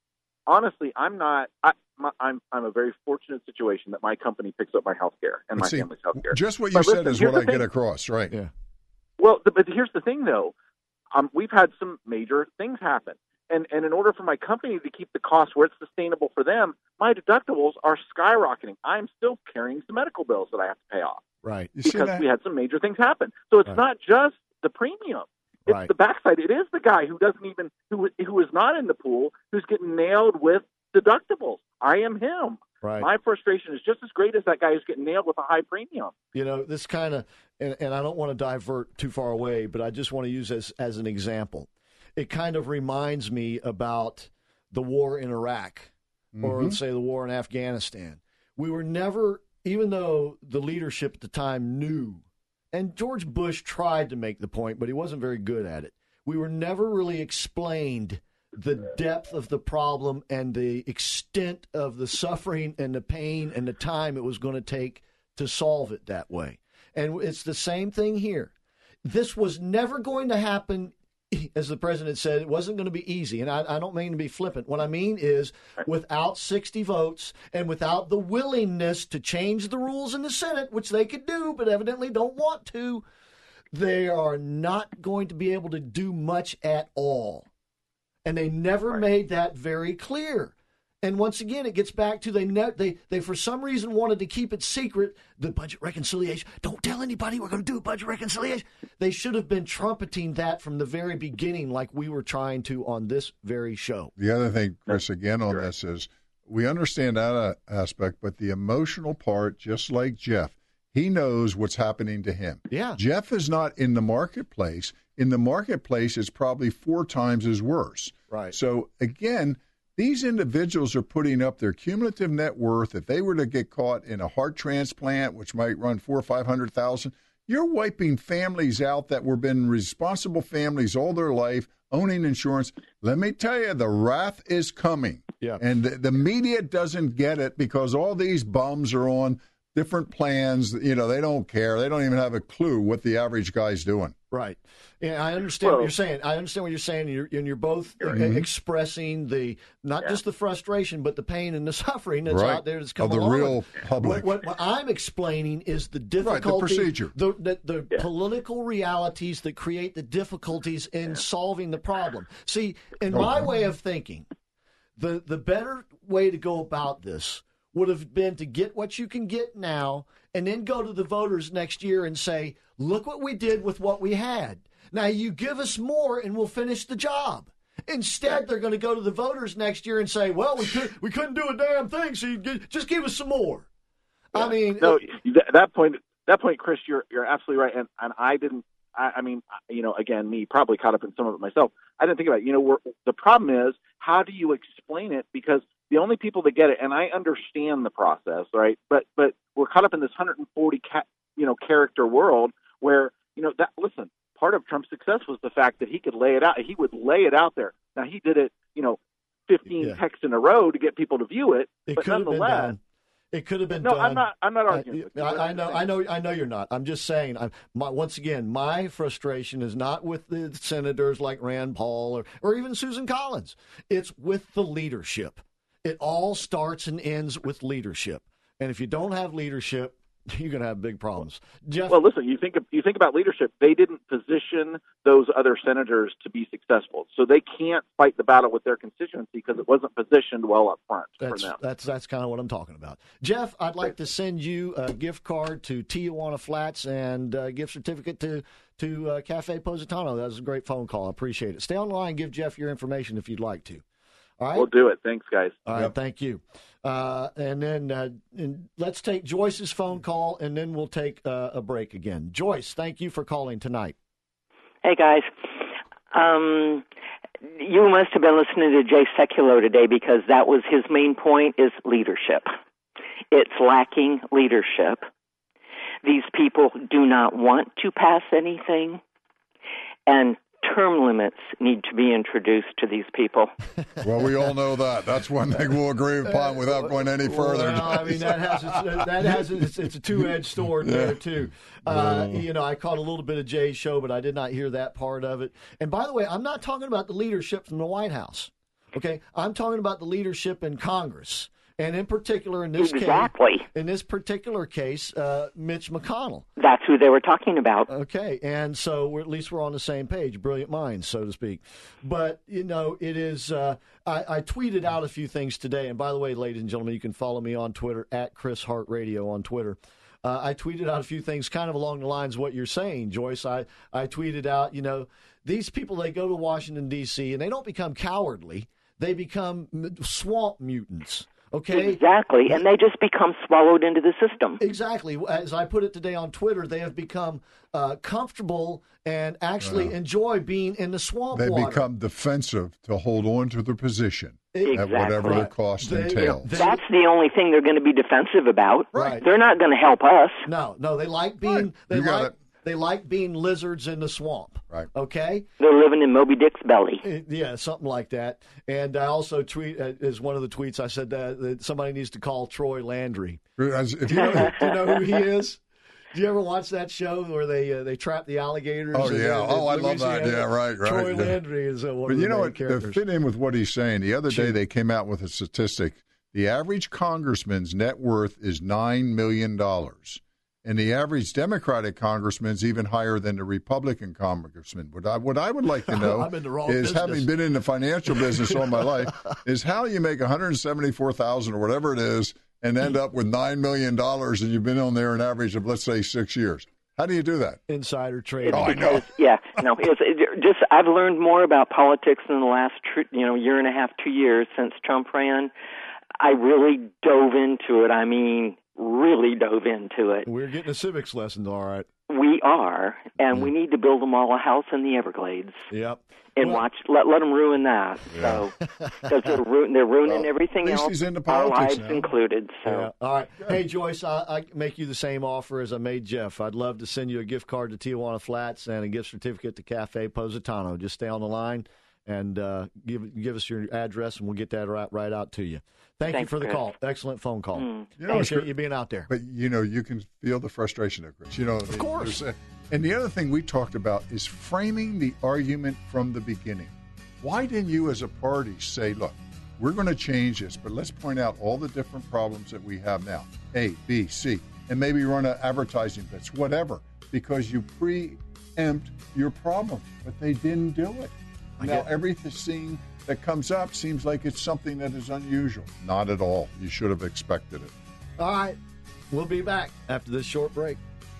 a very fortunate situation that my company picks up my health care and my family's health care. Just what you said is what I get across, right? Yeah. Well, but here's the thing, though. We've had some major things happen. And in order for my company to keep the cost where it's sustainable for them, my deductibles are skyrocketing. I'm still carrying some medical bills that I have to pay off. Right. Because we had some major things happen. So it's not just the premium. It's the backside. It is the guy who doesn't even who is not in the pool who's getting nailed with deductibles. I am him. Right. My frustration is just as great as that guy who's getting nailed with a high premium. You know, this kind of, and I don't want to divert too far away, but I just want to use this as an example. It kind of reminds me about the war in Iraq, or let's say the war in Afghanistan. We were never, even though the leadership at the time knew, and George Bush tried to make the point, but he wasn't very good at it. We were never really explained the depth of the problem and the extent of the suffering and the pain and the time it was going to take to solve it that way. And it's the same thing here. This was never going to happen, as the president said. It wasn't going to be easy. And I don't mean to be flippant. What I mean is without 60 votes and without the willingness to change the rules in the Senate, which they could do but evidently don't want to, they are not going to be able to do much at all. And they never made that very clear. And once again, it gets back to they for some reason wanted to keep it secret, the budget reconciliation. Don't tell anybody we're going to do a budget reconciliation. They should have been trumpeting that from the very beginning like we were trying to on this very show. The other thing, Chris, again on this is we understand that aspect, but the emotional part, just like Jeff, he knows what's happening to him. Yeah. Jeff is not in the marketplace. In the marketplace, it's probably 4 times as worse. Right. So, again, these individuals are putting up their cumulative net worth. If they were to get caught in a heart transplant, which might run $400,000 or $500,000, you're wiping families out that were been responsible families all their life, owning insurance. Let me tell you, the wrath is coming. Yeah. And the media doesn't get it because all these bums are on different plans. You know, they don't care. They don't even have a clue what the average guy's doing. Right. Yeah, I understand what you're saying. I understand what you're saying. You're both expressing the just the frustration, but the pain and the suffering that's out there that's coming along. Of the real public. What I'm explaining is the difficulty, the procedure, the political realities that create the difficulties in solving the problem. See, in my way of thinking, the better way to go about this would have been to get what you can get now and then go to the voters next year and say, look what we did with what we had. Now you give us more and we'll finish the job. Instead, they're going to go to the voters next year and say, well, we couldn't do a damn thing, so just give us some more. Yeah. I mean, no, that point, Chris, you're absolutely right. And I didn't, I mean, you know, again, me probably caught up in some of it myself. I didn't think about it. You know, the problem is, how do you explain it? Because the only people that get it, and I understand the process, right? But we're caught up in this 140 character world where, you know, listen, part of Trump's success was the fact that he could lay it out. He would lay it out there. Now he did it, 15 texts in a row to get people to view it. But nonetheless, it could have been done. No, I'm not arguing. I know you're not. I'm just saying. Once again, my frustration is not with the senators like Rand Paul or even Susan Collins. It's with the leadership. It all starts and ends with leadership. And if you don't have leadership, you're going to have big problems. Jeff? Well, listen, you think about leadership. They didn't position those other senators to be successful, so they can't fight the battle with their constituency because it wasn't positioned well up front for them. That's kind of what I'm talking about. Jeff, I'd like to send you a gift card to Tijuana Flats and a gift certificate to Cafe Positano. That was a great phone call. I appreciate it. Stay on the line and give Jeff your information if you'd like to. All right? We'll do it. Thanks, guys. All right, thank you. And then let's take Joyce's phone call, and then we'll take a break again. Joyce, thank you for calling tonight. Hey, guys. You must have been listening to Jay Sekulow today because that was his main point is leadership. It's lacking leadership. These people do not want to pass anything, and term limits need to be introduced to these people. Well, we all know that. That's one thing we'll agree upon without going any further. Well, I mean, it's a two-edged sword there, too. I caught a little bit of Jay's show, but I did not hear that part of it. And by the way, I'm not talking about the leadership from the White House, okay? I'm talking about the leadership in Congress. And in particular, in this particular case, Mitch McConnell. That's who they were talking about. Okay, and so at least we're on the same page, brilliant minds, so to speak. But, it is, I tweeted out a few things today. And by the way, ladies and gentlemen, you can follow me on Twitter, at Chris Hart Radio on Twitter. I tweeted out a few things kind of along the lines of what you're saying, Joyce. I tweeted out, these people, they go to Washington, D.C., and they don't become cowardly. They become swamp mutants. Okay. Exactly, and they just become swallowed into the system. Exactly. As I put it today on Twitter, they have become comfortable and actually enjoy being in the swamp water. They become defensive to hold on to their position at whatever the cost entails. That's the only thing they're going to be defensive about. Right. They're not going to help us. No, they like being they like being lizards in the swamp. Right. Okay? They're living in Moby Dick's belly. Yeah, something like that. And I also tweet, as one of the tweets, I said that somebody needs to call Troy Landry. Do you know who he is? Do you ever watch that show where they trap the alligators? Oh, yeah. I love that. Yeah, right. Troy Landry is one of the main characters. To fit in with what he's saying, the other day they came out with a statistic. The average congressman's net worth is $9 million. And the average Democratic congressman's even higher than the Republican congressman. What I would like to know is, having been in the financial business all my life, is how you make $174,000 or whatever it is and end up with $9 million and you've been on there an average of, let's say, 6 years. How do you do that? Insider trading. I know. Yeah, no. I've learned more about politics in the last year and a half, 2 years since Trump ran. I really dove into it. I mean, really dove into it. We're getting a civics lesson, all right. We are, and we need to build them all a house in the Everglades. Yep. And let them ruin that. Yeah. So, because they're ruining everything else, he's into our lives now. included. So. Yeah. All right. Hey, Joyce, I make you the same offer as I made Jeff. I'd love to send you a gift card to Tijuana Flats and a gift certificate to Cafe Positano. Just stay on the line and give us your address, and we'll get that right out to you. Thanks you for the call. Excellent phone call. Appreciate you being out there. But, you can feel the frustration of Chris. Of course. And the other thing we talked about is framing the argument from the beginning. Why didn't you as a party say, look, we're going to change this, but let's point out all the different problems that we have now, A, B, C, and maybe run an advertising blitz, whatever, because you preempt your problem. But they didn't do it. Now everything that comes up seems like it's something that is unusual. Not at all. You should have expected it. All right. We'll be back after this short break.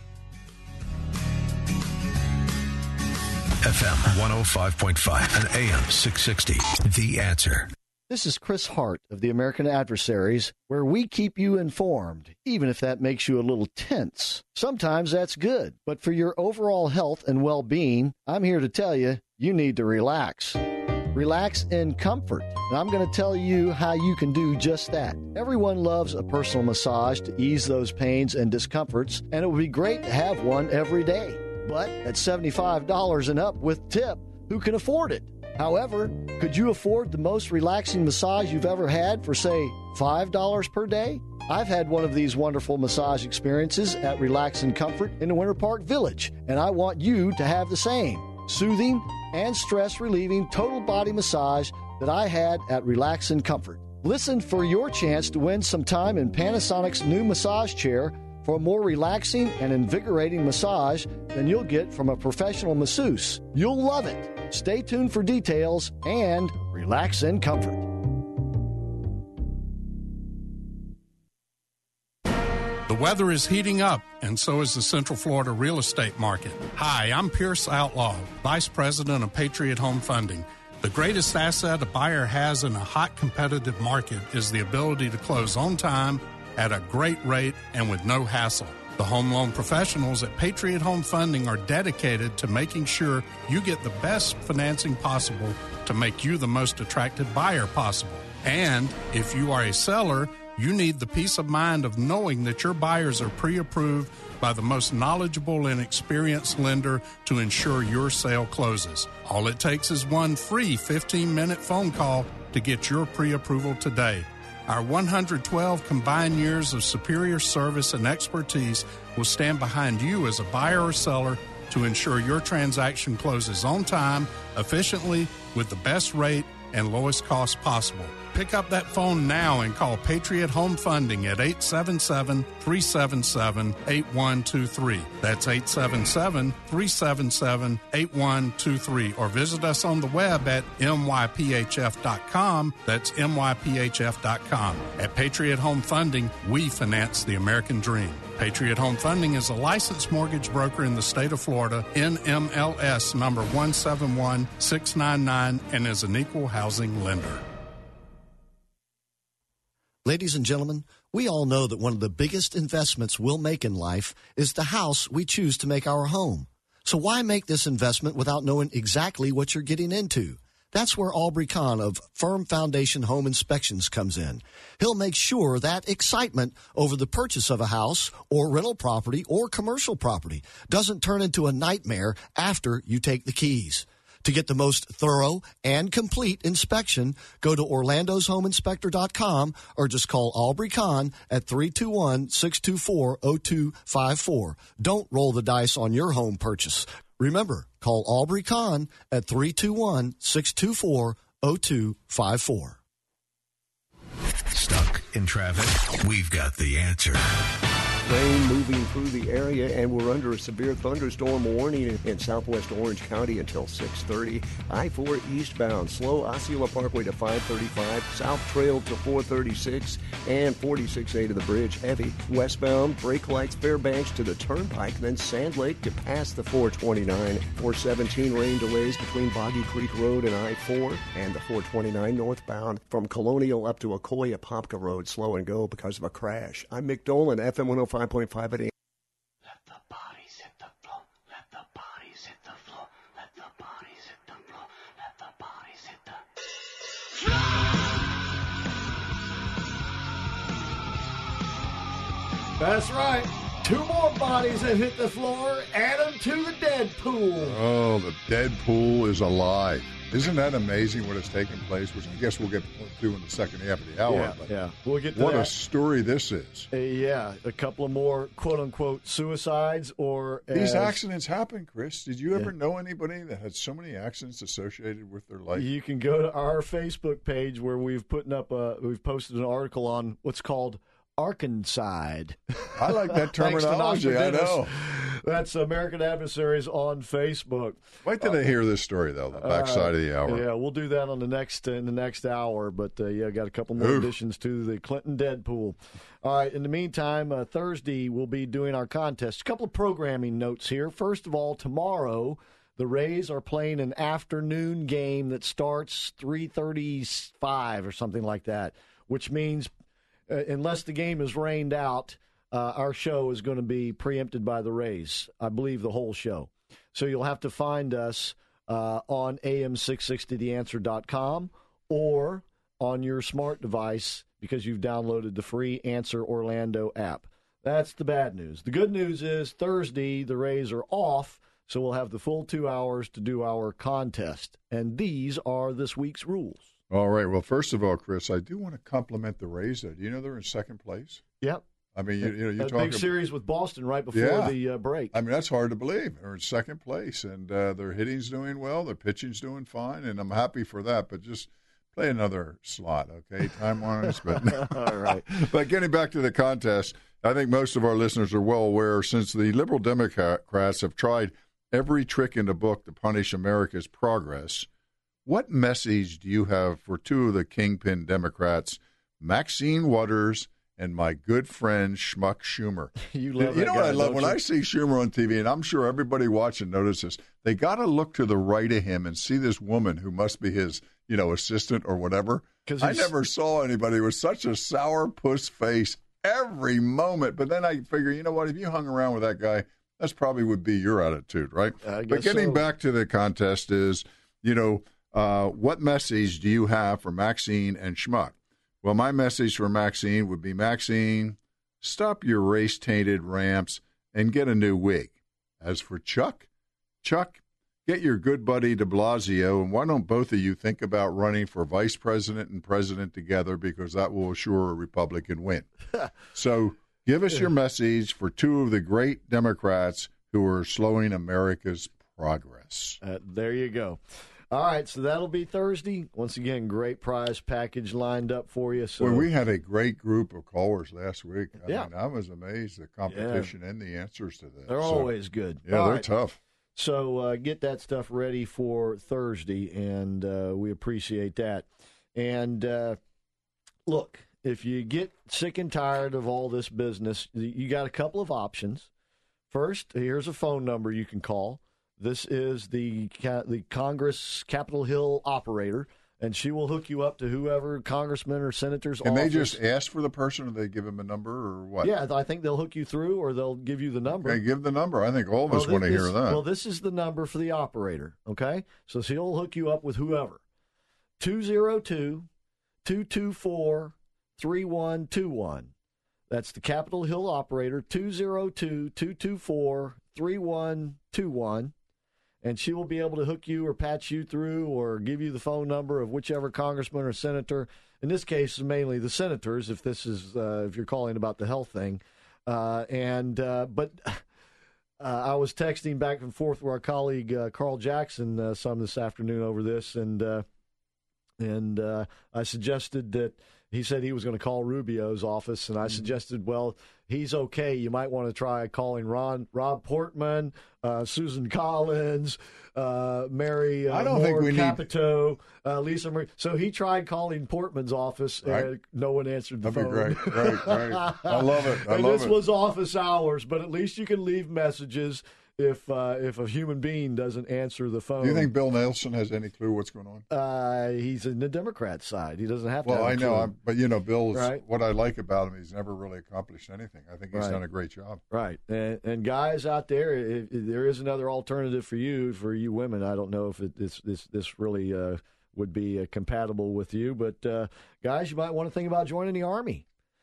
FM 105.5 and AM 660. The Answer. This is Chris Hart of the American Adversaries, where we keep you informed, even if that makes you a little tense. Sometimes that's good, but for your overall health and well-being, I'm here to tell you, you need to relax. Relax in comfort. And I'm going to tell you how you can do just that. Everyone loves a personal massage to ease those pains and discomforts, and it would be great to have one every day. But at $75 and up with tip, who can afford it? However, could you afford the most relaxing massage you've ever had for, say, $5 per day? I've had one of these wonderful massage experiences at Relax and Comfort in the Winter Park Village, and I want you to have the same soothing and stress-relieving total body massage that I had at Relax and Comfort. Listen for your chance to win some time in Panasonic's new massage chair for a more relaxing and invigorating massage than you'll get from a professional masseuse. You'll love it. Stay tuned for details and relax in comfort. The weather is heating up, and so is the Central Florida real estate market. Hi, I'm Pierce Outlaw, Vice President of Patriot Home Funding. The greatest asset a buyer has in a hot competitive market is the ability to close on time, at a great rate, and with no hassle. The home loan professionals at Patriot Home Funding are dedicated to making sure you get the best financing possible to make you the most attractive buyer possible. And if you are a seller, you need the peace of mind of knowing that your buyers are pre-approved by the most knowledgeable and experienced lender to ensure your sale closes. All it takes is one free 15-minute phone call to get your pre-approval today. Our 112 combined years of superior service and expertise will stand behind you as a buyer or seller to ensure your transaction closes on time, efficiently, with the best rate and lowest cost possible. Pick up that phone now and call Patriot Home Funding at 877-377-8123. That's 877-377-8123. Or visit us on the web at myphf.com. That's myphf.com. At Patriot Home Funding, we finance the American dream. Patriot Home Funding is a licensed mortgage broker in the state of Florida, NMLS number 171699, and is an equal housing lender. Ladies and gentlemen, we all know that one of the biggest investments we'll make in life is the house we choose to make our home. So why make this investment without knowing exactly what you're getting into? That's where Aubrey Kahn of Firm Foundation Home Inspections comes in. He'll make sure that excitement over the purchase of a house or rental property or commercial property doesn't turn into a nightmare after you take the keys. To get the most thorough and complete inspection, go to orlandoshomeinspector.com or just call Aubrey Kahn at 321-624-0254. Don't roll the dice on your home purchase. Remember, call Aubrey Kahn at 321-624-0254. Stuck in traffic? We've got the answer. Rain moving through the area, and we're under a severe thunderstorm warning in southwest Orange County until 6:30. I-4 eastbound, slow Osceola Parkway to 535, South Trail to 436, and 46A to the bridge, heavy. Westbound, brake lights Fairbanks to the Turnpike, then Sand Lake to past the 429. 417 rain delays between Boggy Creek Road and I-4, and the 429 northbound from Colonial up to Akoya-Popka Road, slow and go because of a crash. I'm Mick Dolan, FM 105.5 at AM. Let the bodies hit the floor. Let the bodies hit the floor. Let the bodies hit the floor. Let the bodies hit the. That's right. 2 more bodies have hit the floor. Add them to the dead pool. Oh, the dead pool is alive. Isn't that amazing what has taken place? Which I guess we'll get to in the second half of the hour. Yeah. We'll get to what that. a story this is. Yeah, a couple of more quote-unquote suicides or... These accidents happen, Chris. Did you ever know anybody that had so many accidents associated with their life? You can go to our Facebook page where we've posted an article on what's called Arkancide. I like that terminology. I know. That's American Adversaries on Facebook. Wait till they hear this story, though, the backside of the hour. Yeah, we'll do that on in the next hour. But, got a couple more additions to the Clinton Deadpool. All right, in the meantime, Thursday we'll be doing our contest. A couple of programming notes here. First of all, tomorrow the Rays are playing an afternoon game that starts 3:35 or something like that, which means unless the game is rained out, our show is going to be preempted by the Rays, I believe the whole show. So you'll have to find us on am660theanswer.com or on your smart device because you've downloaded the free Answer Orlando app. That's the bad news. The good news is Thursday the Rays are off, so we'll have the full 2 hours to do our contest. And these are this week's rules. All right. Well, first of all, Chris, I do want to compliment the Rays. Do you know they're in second place? Yep. I mean, you're talking big series with Boston right before the break. I mean, that's hard to believe. They're in second place, and their hitting's doing well, their pitching's doing fine, and I'm happy for that. But just play another slot, okay, time-wise. But all right. But getting back to the contest, I think most of our listeners are well aware, since the liberal Democrats have tried every trick in the book to punish America's progress, what message do you have for two of the kingpin Democrats, Maxine Waters and my good friend Schmuck Schumer? You know what I love? When I see Schumer on TV, and I'm sure everybody watching notices, they got to look to the right of him and see this woman who must be his, assistant or whatever. I never saw anybody with such a sourpuss face every moment. But then I figure, you know what? If you hung around with that guy, that's probably would be your attitude, right? But getting back to the contest is, what message do you have for Maxine and Schmuck? Well, my message for Maxine would be, Maxine, stop your race-tainted ramps and get a new wig. As for Chuck, get your good buddy de Blasio, and why don't both of you think about running for vice president and president together, because that will assure a Republican win. So give us your message for two of the great Democrats who are slowing America's progress. There you go. All right, so that'll be Thursday. Once again, great prize package lined up for you. So we had a great group of callers last week. I mean, I was amazed at the competition and the answers to that. They're always good. Yeah, they're tough. So get that stuff ready for Thursday, and we appreciate that. And look, if you get sick and tired of all this business, you got a couple of options. First, here's a phone number you can call. This is the Congress Capitol Hill operator, and she will hook you up to whoever congressman or senator's office. Can they just ask for the person, or they give them a number, or what? Yeah, I think they'll hook you through, or they'll give you the number. Okay, give the number. I think all of us want to hear that. Well, this is the number for the operator, okay? So she'll hook you up with whoever. 202-224-3121. That's the Capitol Hill operator, 202-224-3121. And she will be able to hook you or patch you through or give you the phone number of whichever congressman or senator. In this case, mainly the senators, if this is if you're calling about the health thing. But I was texting back and forth with our colleague Carl Jackson some this afternoon over this, and I suggested that he said he was going to call Rubio's office, and I suggested, well, he's okay. You might want to try calling Rob Portman, Susan Collins, Mary I don't think we Capito, Lisa Marie. So he tried calling Portman's office, and no one answered the phone. That'd be great. I love it. This was office hours, but at least you can leave messages if a human being doesn't answer the phone. Do you think Bill Nelson has any clue what's going on? He's in the Democrat side. He doesn't have to. Well, have I know, but Bill is right? What I like about him. He's never really accomplished anything. I think he's done a great job. Right, and guys out there, there is another alternative for you women. I don't know if this really would be compatible with you, but guys, you might want to think about joining the Army.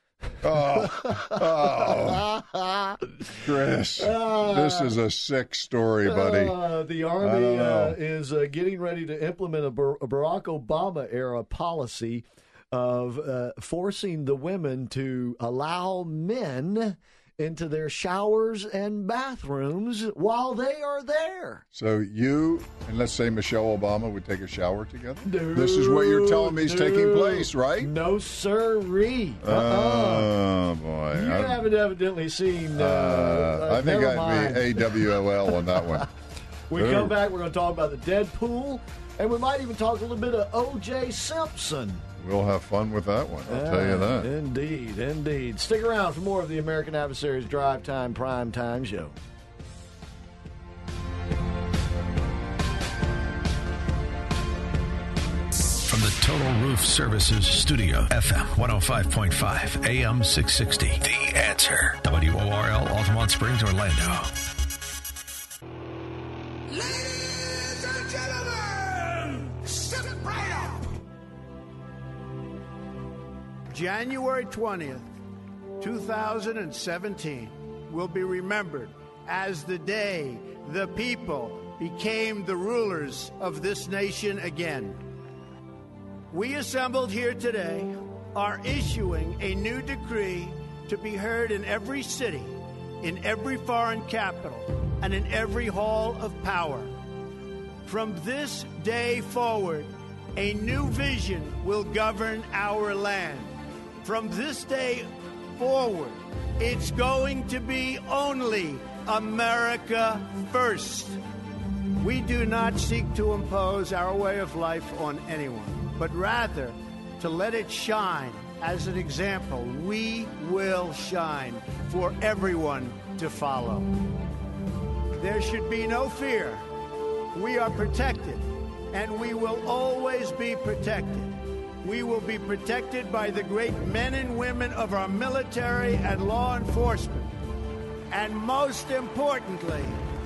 Chris, this is a sick story, buddy. The Army is getting ready to implement a Barack Obama-era policy of forcing the women to allow men into their showers and bathrooms while they are there. So you and let's say Michelle Obama would take a shower together? This is what you're telling me is taking place, right? No, sirree. Oh, boy. You haven't evidently seen... I think I'd be AWOL on that one. We come back, we're going to talk about the Deadpool, and we might even talk a little bit of O.J. Simpson. We'll have fun with that one, I'll tell you that. Indeed. Stick around for more of the American Adversaries Drive Time Prime Time Show. From the Total Roof Services Studio, FM 105.5, AM 660. The Answer. WORL, Altamont Springs, Orlando. Ladies and gentlemen, sit right up. January 20th, 2017 will be remembered as the day the people became the rulers of this nation again. We assembled here today are issuing a new decree to be heard in every city, in every foreign capital, and in every hall of power. From this day forward, a new vision will govern our land. From this day forward, it's going to be only America first. We do not seek to impose our way of life on anyone, but rather to let it shine as an example. We will shine for everyone to follow. There should be no fear. We are protected, and we will always be protected. We will be protected by the great men and women of our military and law enforcement. And most importantly,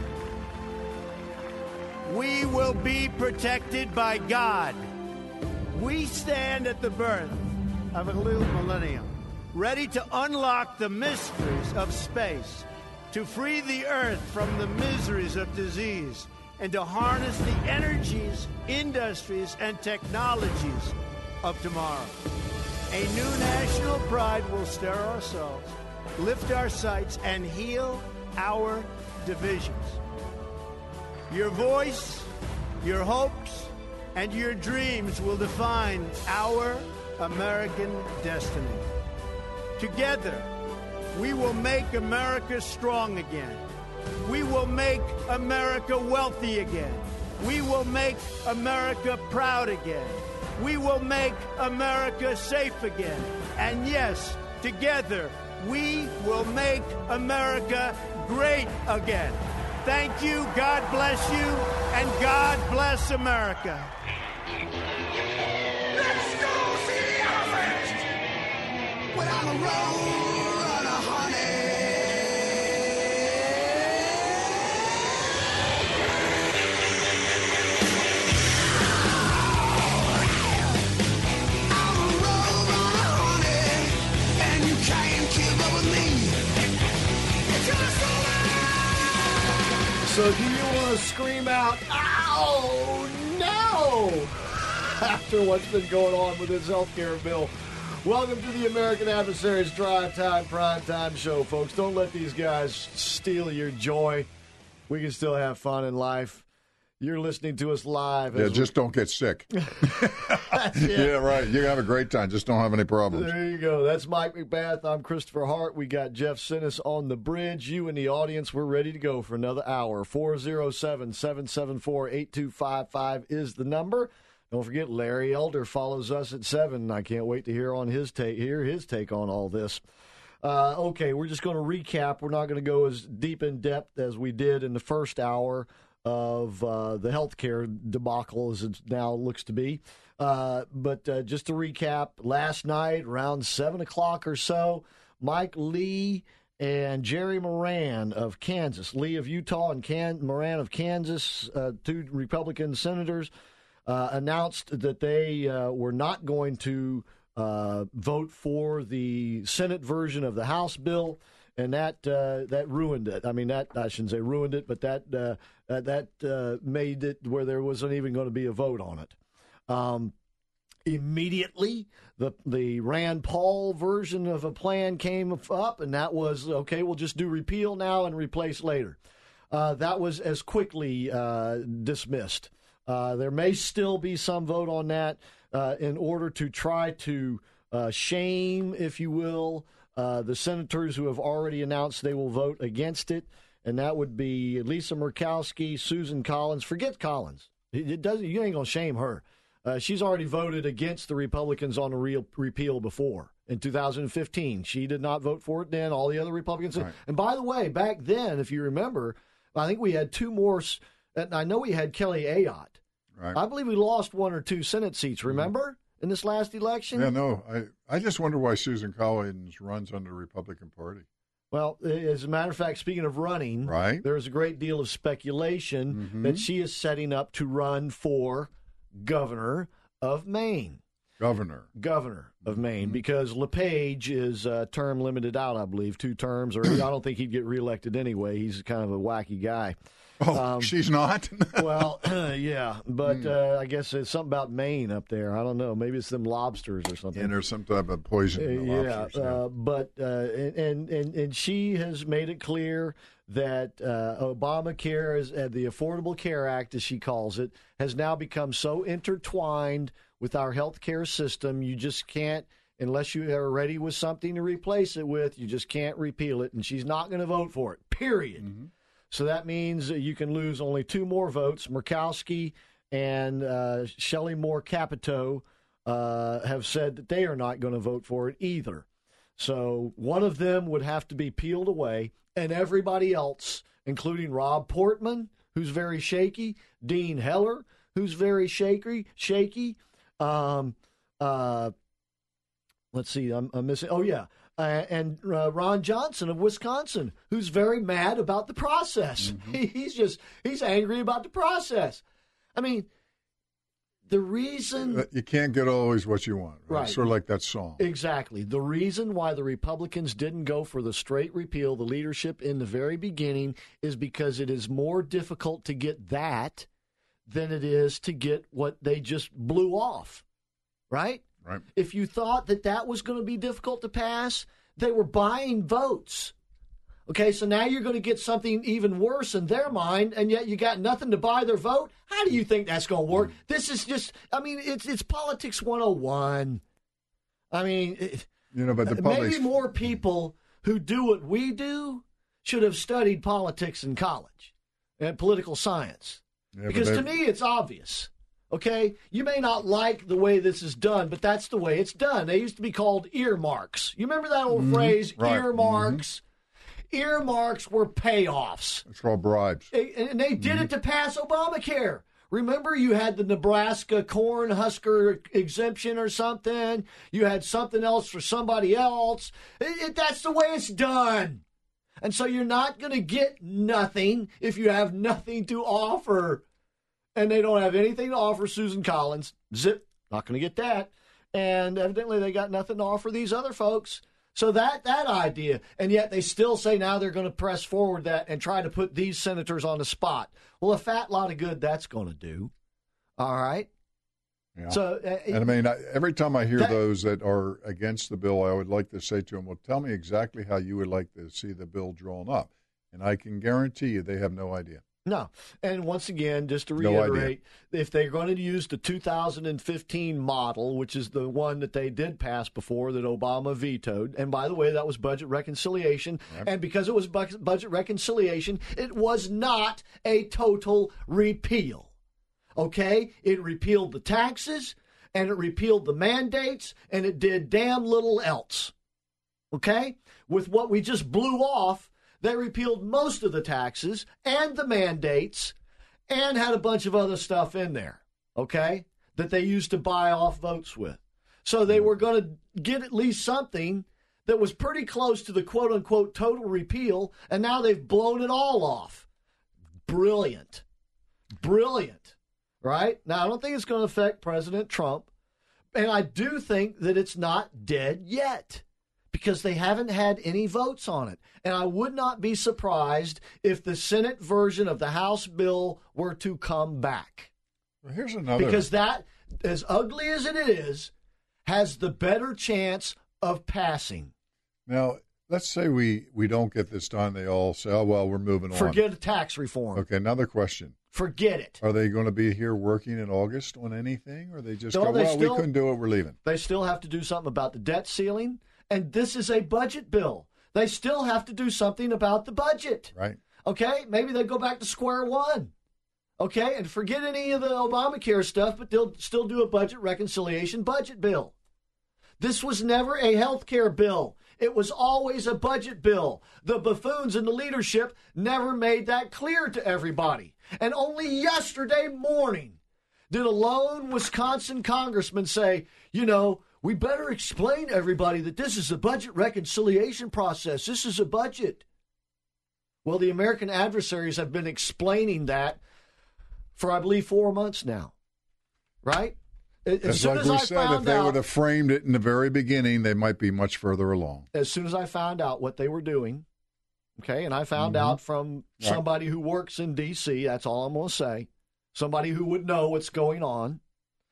we will be protected by God. We stand at the birth of a new millennium, ready to unlock the mysteries of space, to free the earth from the miseries of disease, and to harness the energies, industries, and technologies of tomorrow. A new national pride will stir our souls, lift our sights, and heal our divisions. Your voice, your hopes, and your dreams will define our American destiny. Together, we will make America strong again. We will make America wealthy again. We will make America proud again. We will make America safe again. And yes, together, we will make America great again. Thank you, God bless you, and God bless America. Let's go see the elephant without a road, honey. So do you want to scream out, "Ow, no," after what's been going on with this health care bill? Welcome to the American Adversaries Drive Time Primetime Show, folks. Don't let these guys steal your joy. We can still have fun in life. You're listening to us live. Yeah, just don't get sick. Yeah, right. You have a great time. Just don't have any problems. There you go. That's Mike McBath. I'm Christopher Hart. We got Jeff Sinnis on the bridge. You in the audience, we're ready to go for another hour. 407-774-8255 is the number. Don't forget, Larry Elder follows us at 7. I can't wait to hear his take on all this. Okay, we're just going to recap. We're not going to go as deep in depth as we did in the first hour of the healthcare debacle, as it now looks to be. But just to recap, last night around 7 o'clock or so, Mike Lee and Jerry Moran of Kansas, Lee of Utah and Moran of Kansas, two Republican senators, announced that they were not going to vote for the Senate version of the House bill. And that ruined it. I mean, I shouldn't say ruined it, but that made it where there wasn't even going to be a vote on it. Immediately, the Rand Paul version of a plan came up, and that was, okay, we'll just do repeal now and replace later. That was as quickly dismissed. There may still be some vote on that in order to try to shame, if you will, the senators who have already announced they will vote against it, and that would be Lisa Murkowski, Susan Collins. Forget Collins. You ain't going to shame her. She's already voted against the Republicans on a repeal before. In 2015, she did not vote for it then. All the other Republicans. Right. And by the way, back then, if you remember, I think we had two more. I know we had Kelly Ayotte. Right. I believe we lost one or two Senate seats, remember? In this last election? Yeah, no. I just wonder why Susan Collins runs under the Republican Party. Well, as a matter of fact, speaking of running, right, there's a great deal of speculation that she is setting up to run for governor of Maine. Governor of Maine, because LePage is term limited out, I believe, 2 terms, or I don't think he'd get reelected anyway. He's kind of a wacky guy. Oh, she's not? Well, yeah, but I guess it's something about Maine up there. I don't know. Maybe it's them lobsters or something. And there's some type of poison in the lobsters. But and she has made it clear that Obamacare, the Affordable Care Act, as she calls it, has now become so intertwined with our health care system, you just can't unless you are ready with something to replace it with, you just can't repeal it, and she's not going to vote for it, period. Mm-hmm. So that means you can lose only 2 more votes. Murkowski and Shelley Moore Capito have said that they are not going to vote for it either. So one of them would have to be peeled away, and everybody else, including Rob Portman, who's very shaky, Dean Heller, who's very shaky. Let's see, I'm missing. Oh, yeah. And Ron Johnson of Wisconsin, who's very mad about the process. Mm-hmm. He's angry about the process. I mean, the reason... You can't get always what you want, right? Sort of like that song. Exactly. The reason why the Republicans didn't go for the straight repeal, the leadership in the very beginning, is because it is more difficult to get that than it is to get what they just blew off, right? Right. If you thought that was going to be difficult to pass, they were buying votes. Okay, so now you're going to get something even worse in their mind, and yet you got nothing to buy their vote? How do you think that's going to work? This is just, I mean, it's politics 101. I mean, but the maybe more people who do what we do should have studied politics in college and political science. Yeah, because to me, it's obvious. Okay? You may not like the way this is done, but that's the way it's done. They used to be called earmarks. You remember that old phrase, right. Earmarks? Mm-hmm. Earmarks were payoffs. It's called bribes. And they did it to pass Obamacare. Remember, you had the Nebraska corn husker exemption or something. You had something else for somebody else. That's the way it's done. And so you're not going to get nothing if you have nothing to offer. And they don't have anything to offer Susan Collins. Zip, not going to get that. And evidently they got nothing to offer these other folks. So that idea, and yet they still say now they're going to press forward that and try to put these senators on the spot. Well, a fat lot of good that's going to do. All right? Yeah. So, and I mean, every time I hear those that are against the bill, I would like to say to them, well, tell me exactly how you would like to see the bill drawn up. And I can guarantee you they have no idea. No. And once again, just to reiterate, if they're going to use the 2015 model, which is the one that they did pass before that Obama vetoed, and by the way, that was budget reconciliation, and because it was budget reconciliation, it was not a total repeal. Okay? It repealed the taxes, and it repealed the mandates, and it did damn little else. Okay? With what we just blew off, they repealed most of the taxes and the mandates and had a bunch of other stuff in there, okay, that they used to buy off votes with. So they were going to get at least something that was pretty close to the quote-unquote total repeal, and now they've blown it all off. Brilliant. Brilliant, right? Now, I don't think it's going to affect President Trump, and I do think that it's not dead yet, because they haven't had any votes on it. And I would not be surprised if the Senate version of the House bill were to come back. Well, here's another. Because that, as ugly as it is, has the better chance of passing. Now, let's say we don't get this done. They all say, oh, well, we're moving on. Forget tax reform. Okay, another question. Forget it. Are they going to be here working in August on anything? Or they just go, well, we couldn't do it, we're leaving? They still have to do something about the debt ceiling. And this is a budget bill. They still have to do something about the budget. Right. Okay? Maybe they go back to square one. Okay? And forget any of the Obamacare stuff, but they'll still do a budget reconciliation budget bill. This was never a health care bill. It was always a budget bill. The buffoons in the leadership never made that clear to everybody. And only yesterday morning did a lone Wisconsin congressman say, we better explain to everybody that this is a budget reconciliation process. This is a budget. Well, the American adversaries have been explaining that for, I believe, 4 months now. Right? As like we said, if they would have framed it in the very beginning, they might be much further along. As soon as I found out what they were doing, okay, and I found out from somebody who works in D.C., that's all I'm going to say, somebody who would know what's going on,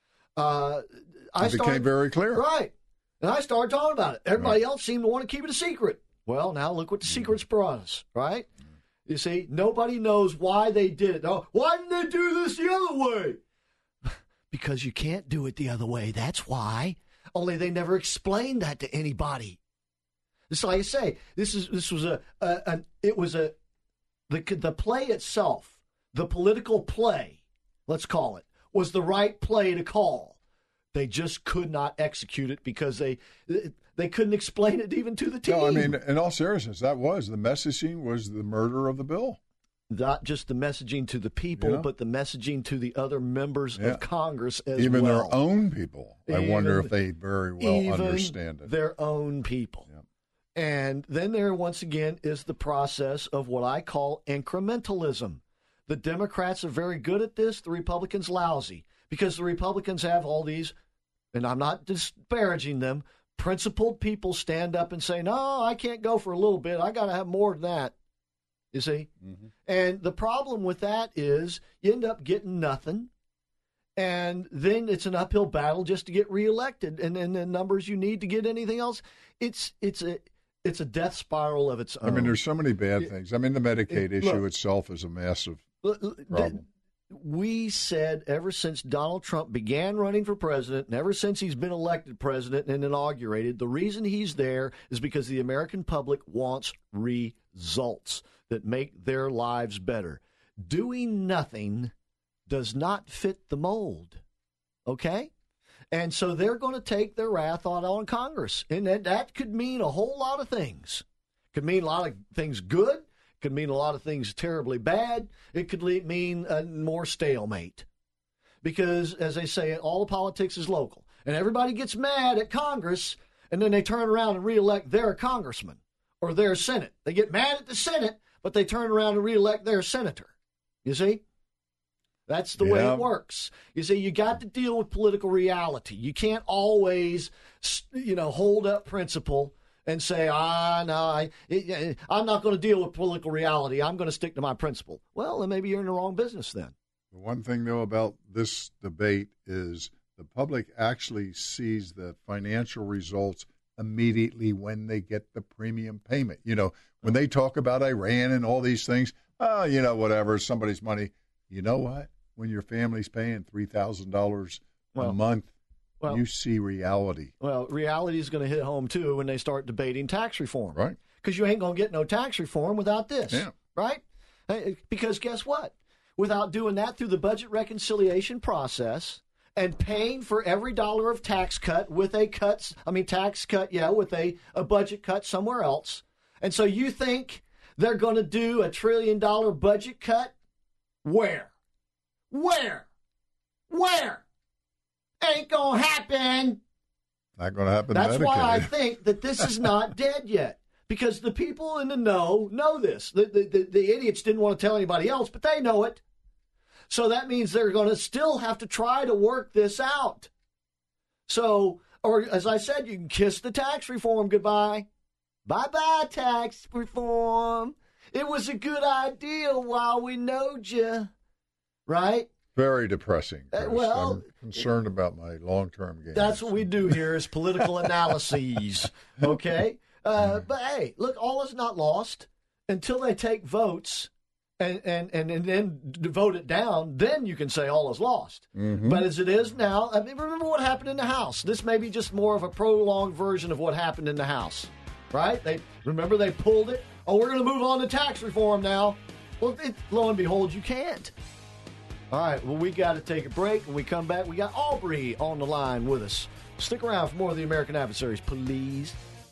it became very clear. Right. And I started talking about it. Everybody else seemed to want to keep it a secret. Well, now look what the secret's brought us, right? You see, nobody knows why they did it. Oh, why didn't they do this the other way? Because you can't do it the other way. That's why. Only they never explained that to anybody. It's like I say, the play itself, the political play, let's call it, was the right play to call. They just could not execute it because they couldn't explain it even to the team. No, I mean, in all seriousness, the messaging was the murder of the bill. Not just the messaging to the people, but the messaging to the other members of Congress as even well. Even their own people. I wonder if they very well understand it. Their own people. Yeah. And then there, once again, is the process of what I call incrementalism. The Democrats are very good at this. The Republicans lousy. Because the Republicans have all these, and I'm not disparaging them, principled people stand up and say, no, I can't go for a little bit. I got to have more than that. You see? Mm-hmm. And the problem with that is you end up getting nothing. And then it's an uphill battle just to get reelected. And then the numbers you need to get anything else, it's a death spiral of its own. I mean, there's so many bad things. I mean, the Medicaid issue itself is a massive problem. We said ever since Donald Trump began running for president and ever since he's been elected president and inaugurated, the reason he's there is because the American public wants results that make their lives better. Doing nothing does not fit the mold, okay? And so they're going to take their wrath out on Congress. And that could mean a whole lot of things. Could mean a lot of things good. Could mean a lot of things terribly bad. It could mean more stalemate. Because, as they say, all politics is local. And everybody gets mad at Congress, and then they turn around and reelect their congressman or their Senate. They get mad at the Senate, but they turn around and reelect their senator. You see? That's the way it works. You see, you got to deal with political reality. You can't always, hold up principle and say, I'm not going to deal with political reality. I'm going to stick to my principle. Well, then maybe you're in the wrong business then. The one thing, though, about this debate is the public actually sees the financial results immediately when they get the premium payment. When they talk about Iran and all these things, whatever, somebody's money. You know what? When your family's paying $3,000 a month, you see reality. Well, reality is going to hit home, too, when they start debating tax reform. Right. Because you ain't going to get no tax reform without this. Yeah. Right? Because guess what? Without doing that through the budget reconciliation process and paying for every dollar of tax cut with a budget cut somewhere else. And so you think they're going to do $1 trillion budget cut? Where? Ain't gonna happen. Not gonna happen. That's why I think that this is not dead yet. Because the people in the know this. The idiots didn't want to tell anybody else, but they know it. So that means they're going to still have to try to work this out. So, or as I said, you can kiss the tax reform goodbye. Bye-bye, tax reform. It was a good idea while we knowed you. Right? Very depressing, Chris. I'm concerned about my long-term gains. That's what we do here is political analyses, okay? But, hey, look, all is not lost until they take votes and then vote it down. Then you can say all is lost. Mm-hmm. But as it is now, I mean, remember what happened in the House. This may be just more of a prolonged version of what happened in the House, right? They pulled it. Oh, we're going to move on to tax reform now. Well, lo and behold, you can't. All right, well, we got to take a break. When we come back, we got Aubrey on the line with us. Stick around for more of the American Adversaries, please.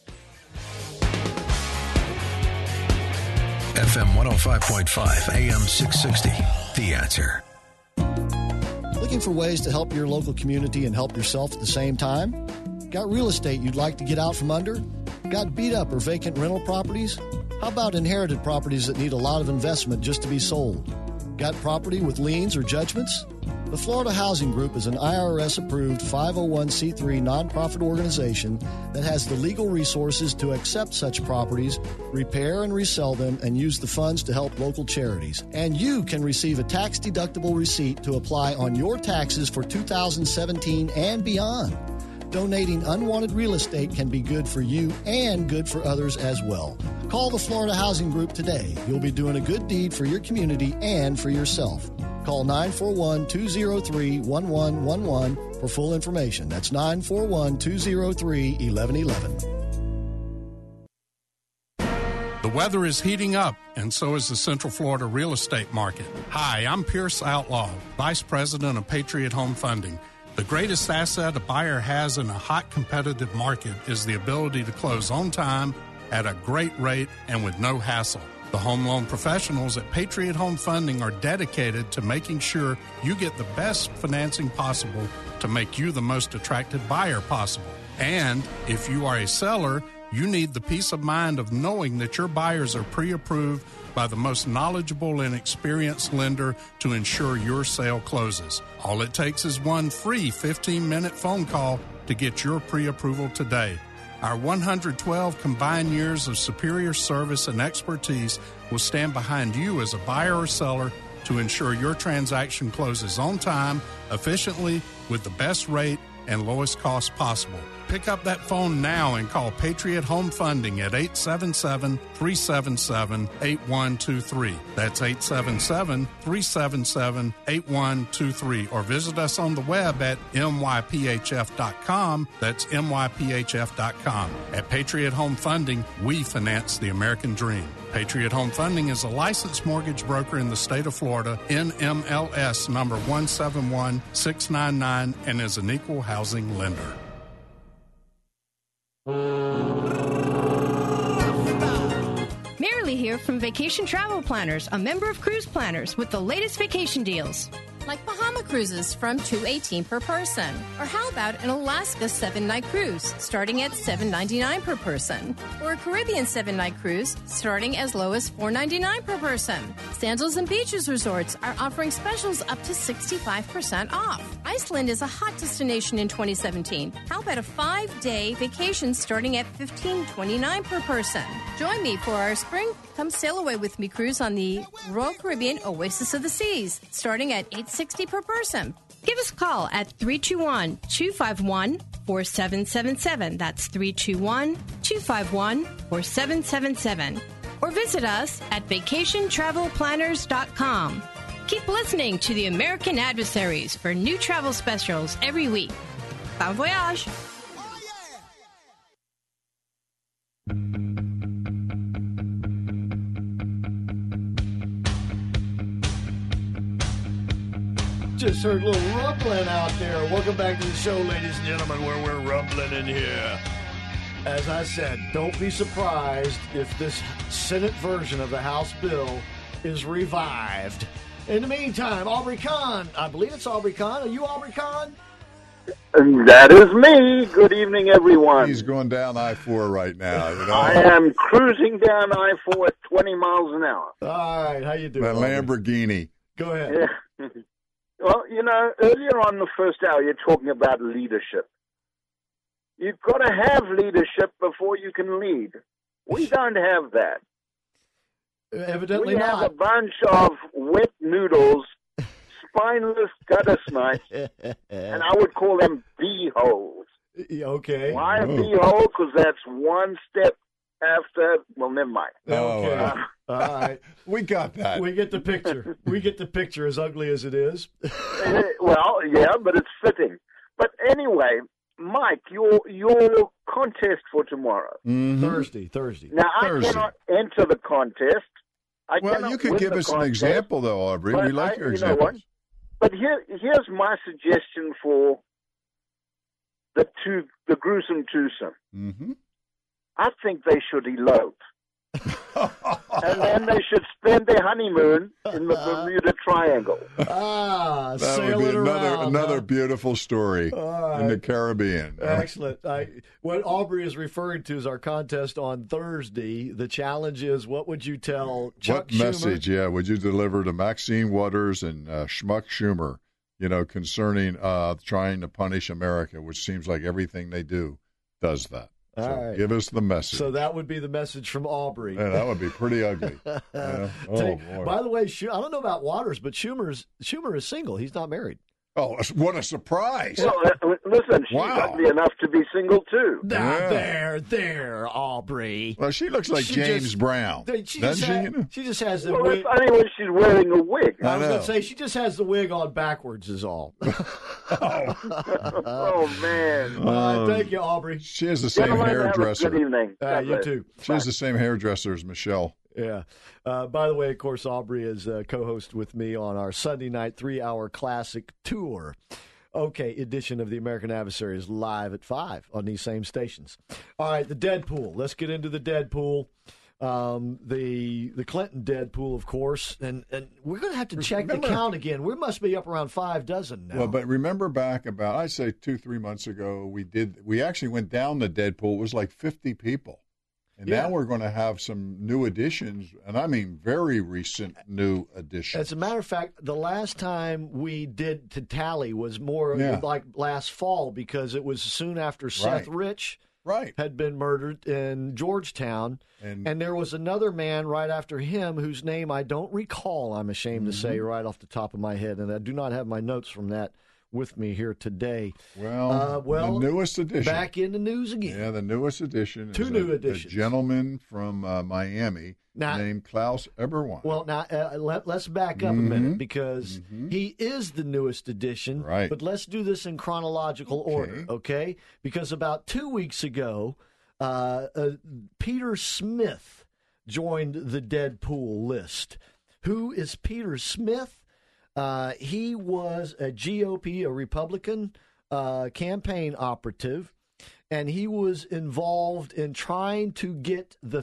FM 105.5, AM 660, The Answer. Looking for ways to help your local community and help yourself at the same time? Got real estate you'd like to get out from under? Got beat up or vacant rental properties? How about inherited properties that need a lot of investment just to be sold? Got property with liens or judgments? The Florida Housing Group is an IRS-approved 501c3 nonprofit organization that has the legal resources to accept such properties, repair and resell them, and use the funds to help local charities. And you can receive a tax-deductible receipt to apply on your taxes for 2017 and beyond. Donating unwanted real estate can be good for you and good for others as well. Call the Florida Housing Group today. You'll be doing a good deed for your community and for yourself. Call 941-203-1111 for full information. That's 941-203-1111. The weather is heating up, and so is the Central Florida real estate market. Hi, I'm Pierce Outlaw, Vice President of Patriot Home Funding. The greatest asset a buyer has in a hot competitive market is the ability to close on time, at a great rate, and with no hassle. The home loan professionals at Patriot Home Funding are dedicated to making sure you get the best financing possible to make you the most attractive buyer possible. And if you are a seller, you need the peace of mind of knowing that your buyers are pre-approved by the most knowledgeable and experienced lender to ensure your sale closes. All it takes is one free 15-minute phone call to get your pre-approval today. Our 112 combined years of superior service and expertise will stand behind you as a buyer or seller to ensure your transaction closes on time, efficiently, with the best rate and lowest cost possible. Pick up that phone now and call Patriot Home Funding at 877-377-8123. That's 877-377-8123. Or visit us on the web at myphf.com. That's myphf.com. At Patriot Home Funding, we finance the American dream. Patriot Home Funding is a licensed mortgage broker in the state of Florida, NMLS number 171699, and is an equal housing lender. Marilee here from Vacation Travel Planners, a member of Cruise Planners with the latest vacation deals. Like Bahama cruises from $218 per person. Or how about an Alaska 7-night cruise starting at $799 per person? Or a Caribbean 7-night cruise starting as low as $499 per person. Sandals and Beaches Resorts are offering specials up to 65% off. Iceland is a hot destination in 2017. How about a 5-day vacation starting at $1529 per person? Join me for our spring Come Sail Away With Me cruise on the Royal Caribbean Oasis of the Seas starting at $860 per person. Give us a call at 321-251-4777. That's 321-251-4777. Or visit us at vacationtravelplanners.com. Keep listening to the American Adversaries for new travel specials every week. Bon voyage! Just heard a little rumbling out there. Welcome back to the show, ladies and gentlemen, where we're rumbling in here. As I said, don't be surprised if this Senate version of the House bill is revived. In the meantime, Aubrey Kahn. I believe it's Aubrey Kahn. Are you Aubrey Kahn? That is me. Good evening, everyone. He's going down I-4 right now. You know? I am cruising down I-4 at 20 miles an hour. All right. How you doing? That Lamborghini. Go ahead. Yeah. Well, you know, earlier on the first hour, you're talking about leadership. You've got to have leadership before you can lead. We don't have that. Evidently we not. We have a bunch of wet noodles, spineless gutter snipes, and I would call them b-holes. Okay. Why b-hole? Because that's one step after, well, never mind. Okay. All right. We got that. We get the picture. We get the picture, as ugly as it is. Well, yeah, but it's fitting. But anyway, Mike, your contest for tomorrow. Mm-hmm. Thursday. Now, Thursday. I cannot enter the contest. Well, you could give us an example, though, Aubrey. We like your examples. But here's my suggestion for the gruesome twosome. Mm-hmm. I think they should elope. And then they should spend their honeymoon in the Bermuda Triangle. That would be another beautiful story in the Caribbean. Excellent. What Aubrey is referring to is our contest on Thursday. The challenge is, what would you tell Chuck Schumer? What message, would you deliver to Maxine Waters and Schmuck Schumer, concerning trying to punish America, which seems like everything they do does that. So right. Give us the message. So that would be the message from Aubrey. Yeah, that would be pretty ugly. Oh, boy. By the way, I don't know about Waters, but Schumer is single. He's not married. Oh, what a surprise. Well, listen, she's Wow. ugly enough to be single, too. There, Aubrey. Well, she looks like James Brown. She doesn't she? She just has the Well, wig. that's funny when she's wearing a wig. I was going to say, she just has the wig on backwards is all. Oh, man. Thank you, Aubrey. She has the same Gentlemen, have a hairdresser. Good evening. You too. She has the same hairdresser as Michelle. Yeah. By the way, of course, Aubrey is co-host with me on our Sunday night 3-hour classic tour. Okay, edition of the American Adversaries live at 5 on these same stations. All right, the Deadpool. Let's get into the Deadpool. The Clinton Deadpool, of course, and we're going to have to check the count again. We must be up around 6 now. Well, but remember back about, I'd say 2-3 months ago, we actually went down the Deadpool. It was like 50 people. And now we're going to have some new additions, and I mean very recent new additions. As a matter of fact, the last time we did to tally was more like last fall because it was soon after Seth Rich had been murdered in Georgetown. And there was another man right after him whose name I don't recall, I'm ashamed to say, right off the top of my head. And I do not have my notes from that with me here today. Well, the newest edition. Back in the news again. Yeah, the newest edition. Two is new editions. A gentleman from Miami named Klaus Eberwein. Well, now, let's back up a minute because he is the newest edition. Right. But let's do this in chronological order, okay? Because about 2 weeks ago, Peter Smith joined the Deadpool list. Who is Peter Smith? He was a GOP, a Republican campaign operative, and he was involved in trying to get the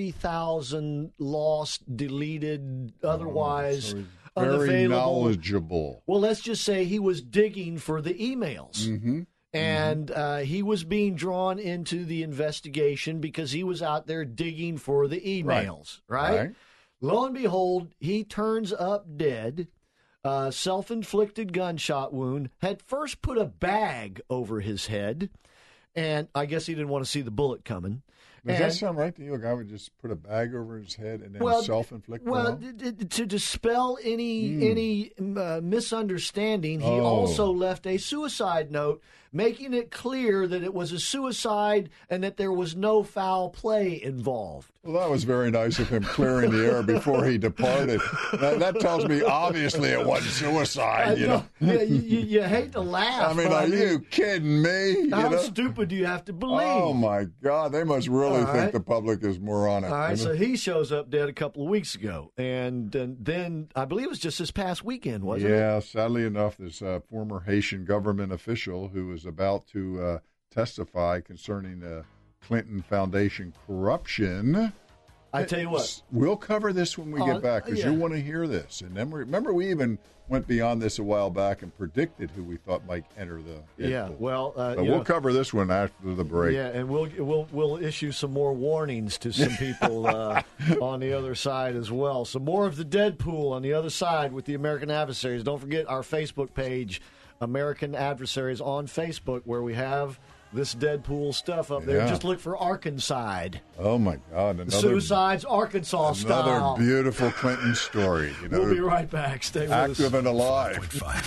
30,000 lost, deleted, otherwise unavailable. Very knowledgeable. Well, let's just say he was digging for the emails. And he was being drawn into the investigation because he was out there digging for the emails, right? Lo and behold, he turns up dead. Self-inflicted gunshot wound, had first put a bag over his head, and I guess he didn't want to see the bullet coming. Does that sound right to you? A guy would just put a bag over his head and then self-inflict? Well, to dispel any misunderstanding, he also left a suicide note, making it clear that it was a suicide and that there was no foul play involved. Well, that was very nice of him clearing the air before he departed. That tells me obviously it wasn't suicide. You know, you hate to laugh. I mean, are you kidding me? How stupid do you have to believe? Oh my God, they must really think the public is moronic. All right, so he shows up dead a couple of weeks ago, and then I believe it was just this past weekend, wasn't it? Yeah, sadly enough, this former Haitian government official who was about to testify concerning Clinton Foundation corruption. I tell you what. We'll cover this when we get back because you want to hear this. And then remember, we even went beyond this a while back and predicted who we thought might enter the Deadpool. Yeah, well, but we'll cover this one after the break. Yeah, and we'll issue some more warnings to some people on the other side as well. So more of the Deadpool on the other side with the American Adversaries. Don't forget our Facebook page, American Adversaries on Facebook, where we have this Deadpool stuff up there. Just look for Arkansas. Oh, my God. Another Suicides, Arkansas style. Another beautiful Clinton story. You know, we'll be right back. Stay with us. Active and alive.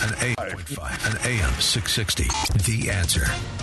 105 and AM 660. The Answer.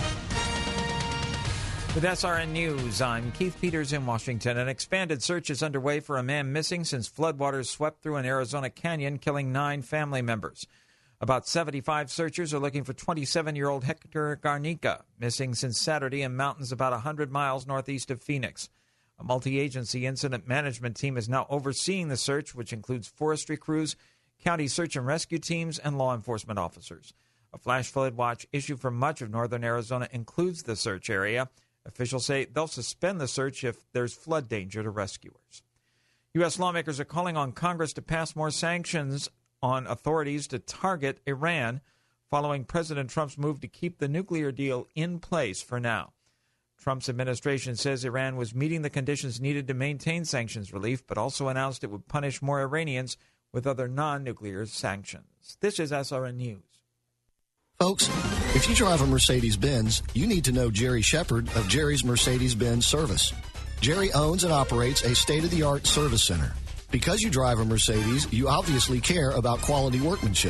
With SRN News, I'm Keith Peters in Washington. An expanded search is underway for a man missing since floodwaters swept through an Arizona canyon, killing 9 family members. About 75 searchers are looking for 27-year-old Hector Garnica, missing since Saturday in mountains about 100 miles northeast of Phoenix. A multi-agency incident management team is now overseeing the search, which includes forestry crews, county search and rescue teams, and law enforcement officers. A flash flood watch issued for much of northern Arizona includes the search area. Officials say they'll suspend the search if there's flood danger to rescuers. U.S. lawmakers are calling on Congress to pass more sanctions on authorities to target Iran following President Trump's move to keep the nuclear deal in place for now. Trump's administration says Iran was meeting the conditions needed to maintain sanctions relief, but also announced it would punish more Iranians with other non-nuclear sanctions. This is SRN News. Folks, if you drive a Mercedes-Benz, you need to know Jerry Shepard of Jerry's Mercedes-Benz Service. Jerry owns and operates a state-of-the-art service center. Because you drive a Mercedes, you obviously care about quality workmanship.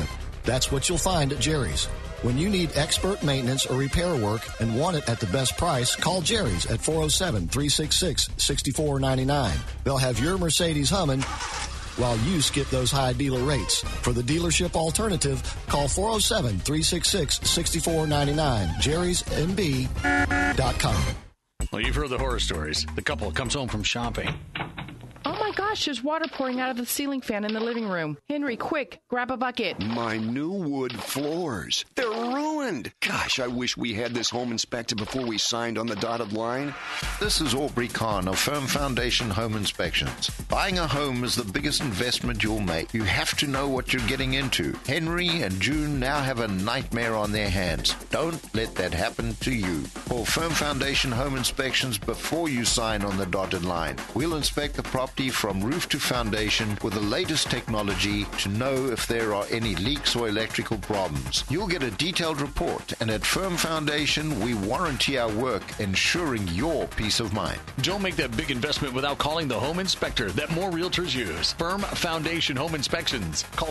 That's what you'll find at Jerry's. When you need expert maintenance or repair work and want it at the best price, call Jerry's at 407-366-6499. They'll have your Mercedes humming while you skip those high dealer rates. For the dealership alternative, call 407-366-6499. Jerry'sMB.com. Well, you've heard the horror stories. The couple comes home from shopping. Oh my gosh, there's water pouring out of the ceiling fan in the living room. Henry, quick, grab a bucket. My new wood floors. They're ruined. Gosh, I wish we had this home inspected before we signed on the dotted line. This is Aubrey Kahn of Firm Foundation Home Inspections. Buying a home is the biggest investment you'll make. You have to know what you're getting into. Henry and June now have a nightmare on their hands. Don't let that happen to you. Call Firm Foundation Home Inspections before you sign on the dotted line. We'll inspect the property from roof to foundation with the latest technology to know if there are any leaks or electrical problems. You'll get a detailed report, and at Firm Foundation, we warranty our work, ensuring your peace of mind. Don't make that big investment without calling the home inspector that more realtors use. Firm Foundation Home Inspections. Call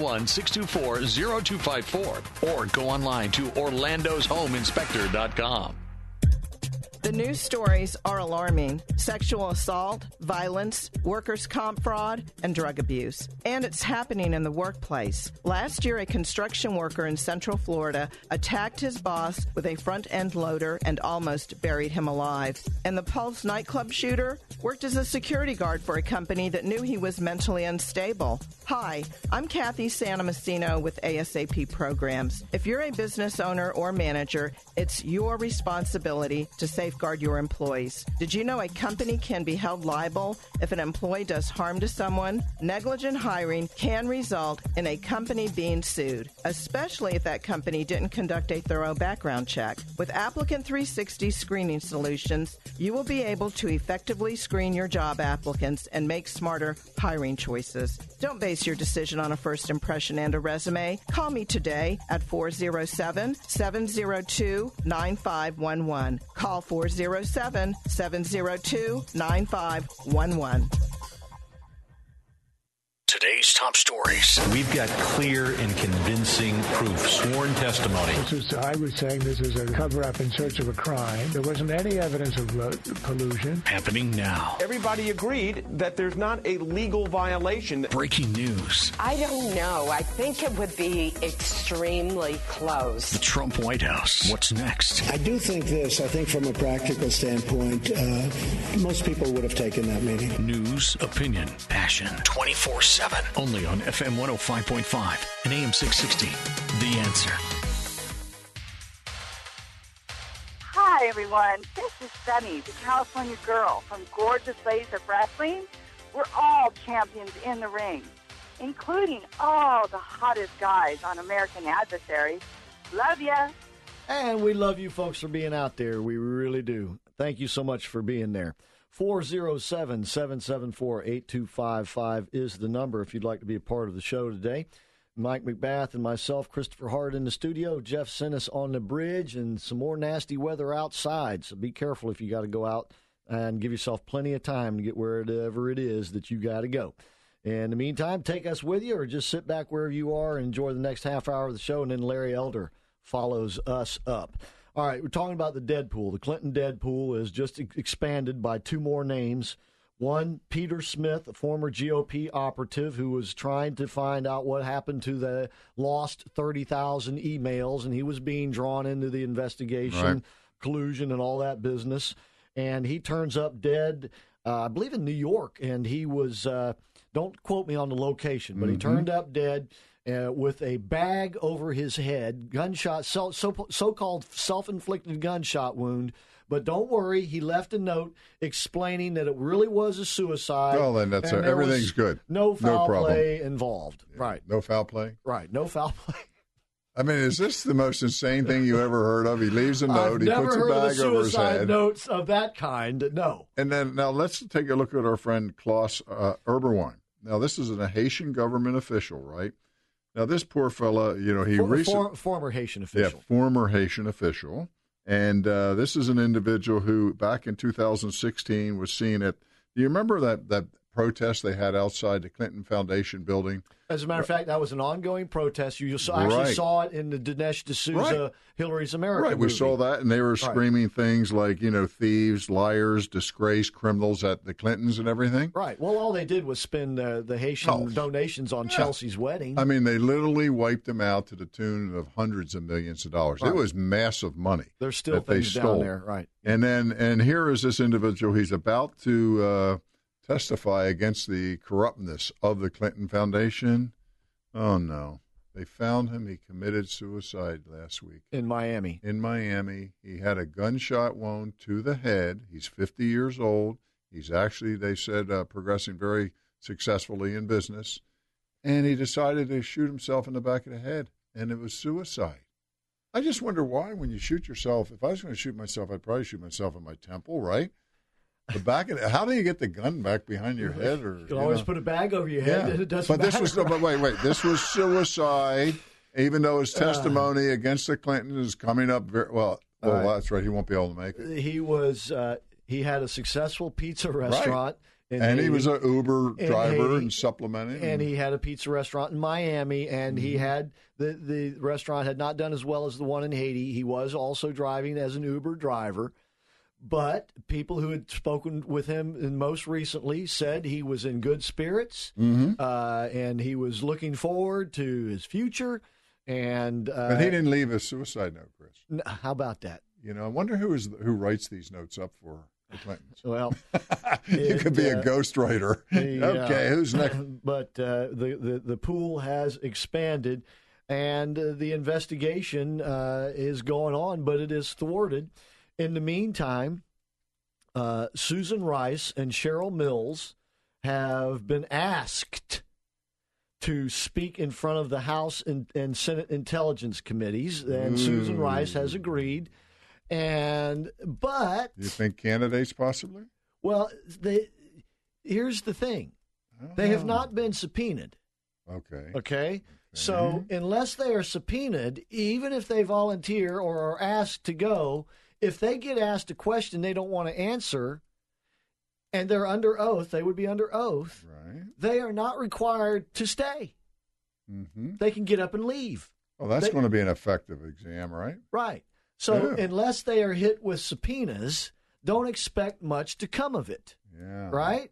321-624-0254 or go online to orlandoshomeinspector.com. The news stories are alarming. Sexual assault, violence, workers' comp fraud, and drug abuse. And it's happening in the workplace. Last year, a construction worker in Central Florida attacked his boss with a front-end loader and almost buried him alive. And the Pulse nightclub shooter worked as a security guard for a company that knew he was mentally unstable. Hi, I'm Kathy Santomassino with ASAP Programs. If you're a business owner or manager, it's your responsibility to safeguard your employees. Did you know a company can be held liable if an employee does harm to someone? Negligent hiring can result in a company being sued, especially if that company didn't conduct a thorough background check. With Applicant 360 Screening Solutions, you will be able to effectively screen your job applicants and make smarter hiring choices. Don't base your decision on a first impression and a resume. Call me today at 407-702-9511. Call 407-702-9511. Today's top stories. We've got clear and convincing proof, sworn testimony. I was saying this is a cover-up in search of a crime. There wasn't any evidence of collusion. Happening now. Everybody agreed that there's not a legal violation. Breaking news. I don't know. I think it would be extremely close. The Trump White House. What's next? I do think this. I think from a practical standpoint, most people would have taken that meeting. News, opinion, passion, 24/7. Only on FM 105.5 and AM 660. The Answer. Hi, everyone. This is Sunny, the California girl from Gorgeous Ladies of Wrestling. We're all champions in the ring, including all the hottest guys on American Adversaries. Love ya. And we love you folks for being out there. We really do. Thank you so much for being there. 407-774-8255 is the number if you'd like to be a part of the show today. Mike McBath and myself, Christopher Hart in the studio, Jeff Sinnis on the bridge, and some more nasty weather outside. So be careful if you got to go out, and give yourself plenty of time to get wherever it is that you got to go. In the meantime, take us with you or just sit back wherever you are and enjoy the next half hour of the show, and then Larry Elder follows us up. All right, we're talking about the Deadpool. The Clinton Deadpool is just expanded by two more names. One, Peter Smith, a former GOP operative who was trying to find out what happened to the lost 30,000 emails, and he was being drawn into the investigation, right, collusion and all that business. And he turns up dead, I believe in New York, and he was, don't quote me on the location, but he turned up dead. With a bag over his head, gunshot, so-called self-inflicted gunshot wound. But don't worry, he left a note explaining that it really was a suicide. Well, then that's everything's good. No foul play involved. Yeah. Right. No foul play? Right. No foul play. I mean, is this the most insane thing you ever heard of? He leaves a note. He puts a bag over his head. I've never heard of suicide notes of that kind. No. And then now let's take a look at our friend Klaus Eberwein. Now, this is a Haitian government official, right? Now, this poor fella, he former Haitian official. Yeah, former Haitian official. And this is an individual who, back in 2016, was seen at, do you remember that protest they had outside the Clinton Foundation building. As a matter of fact, that was an ongoing protest. You actually saw it in the Dinesh D'Souza, Hillary's America movie. We saw that, and they were screaming things like, thieves, liars, disgraced criminals at the Clintons and everything. Right. Well, all they did was spend the Haitian donations on Chelsea's wedding. I mean, they literally wiped them out to the tune of hundreds of millions of dollars. Right. It was massive money. There's still things down there, right. And here is this individual. He's about to testify against the corruptness of the Clinton Foundation. Oh, no. They found him. He committed suicide last week. In Miami. He had a gunshot wound to the head. He's 50 years old. He's actually, they said, progressing very successfully in business. And he decided to shoot himself in the back of the head, and it was suicide. I just wonder why when you shoot yourself, if I was going to shoot myself, I'd probably shoot myself in my temple, right? The back of how do you get the gun back behind your head? Or you can always put a bag over your head. And it doesn't matter. But wait. This was suicide, even though his testimony against the Clintons is coming up very well. Well, that's right. He won't be able to make it. He was. He had a successful pizza restaurant. Right. And he was an Uber driver and supplementing. And he had a pizza restaurant in Miami, and he had the restaurant had not done as well as the one in Haiti. He was also driving as an Uber driver. But people who had spoken with him most recently said he was in good spirits, and he was looking forward to his future. But he didn't leave a suicide note, Chris. How about that? I wonder who writes these notes up for the Clintons. Well, you could be a ghostwriter. Okay, who's next? But the pool has expanded, and the investigation is going on, but it is thwarted. In the meantime, Susan Rice and Cheryl Mills have been asked to speak in front of the House and Senate Intelligence Committees, and Susan Rice has agreed. But you think candidates possibly? Well, here's the thing: they have not been subpoenaed. Okay. So unless they are subpoenaed, even if they volunteer or are asked to go. If they get asked a question they don't want to answer, and they're under oath, they would be under oath, they are not required to stay. They can get up and leave. Well, that's going to be an effective exam, right? Right. So unless they are hit with subpoenas, don't expect much to come of it. Yeah. Right?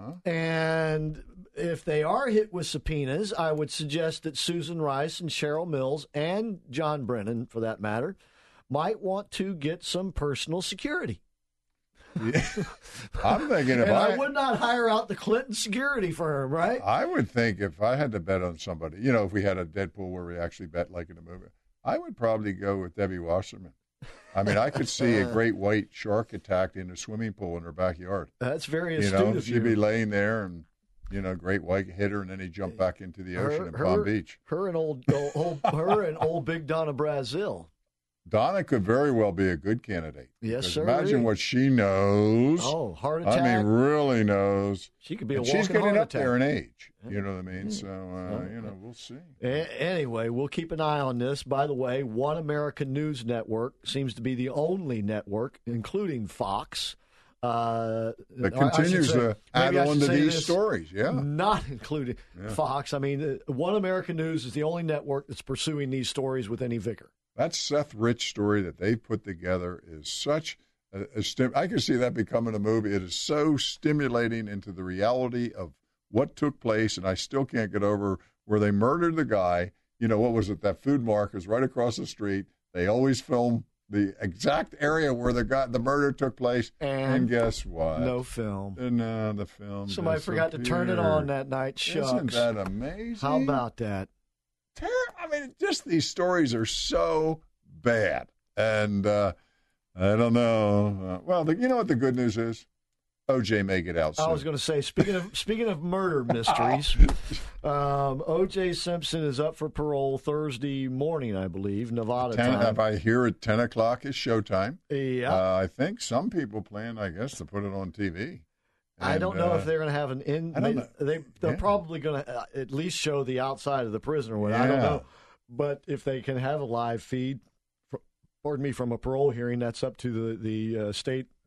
And if they are hit with subpoenas, I would suggest that Susan Rice and Cheryl Mills and John Brennan, for that matter, might want to get some personal security. Yeah. I'm thinking I would not hire out the Clinton security firm, right? I would think if I had to bet on somebody, if we had a Deadpool where we actually bet like in a movie, I would probably go with Debbie Wasserman. I mean, I could see a great white shark attacked in a swimming pool in her backyard. That's very astute of you. She'd be laying there and, great white hitter, and then he'd jump back into the ocean in Palm Beach. Her and old Big Donna Brazil. Donna could very well be a good candidate. Yes, sir. Imagine what she knows. Oh, heart attack. I mean, really knows. She could be a walking she's getting heart up attack. there in age. You know what I mean? So, we'll see. Anyway, we'll keep an eye on this. By the way, One American News Network seems to be the only network, including Fox, that continues to add on to these stories. Yeah. Not including Fox. I mean, One American News is the only network that's pursuing these stories with any vigor. That Seth Rich story that they put together is such I can see that becoming a movie. It is so stimulating into the reality of what took place, and I still can't get over where they murdered the guy. What was it? That food market was right across the street. They always film the exact area where the murder took place. And guess what? No film. The film. Somebody forgot to turn it on that night. Shucks. Isn't that amazing? How about that? I mean, just these stories are so bad. And I don't know. You know what the good news is? O.J. may get out soon. I was going to say, speaking of murder mysteries, O.J. Simpson is up for parole Thursday morning, I believe, Nevada time. I hear at 10 o'clock is showtime. Yeah. I think some people plan, I guess, to put it on TV. And, I don't know if they're going to have an in. They're probably going to at least show the outside of the prison or whatever. I don't know. But if they can have a live feed, from a parole hearing, that's up to the state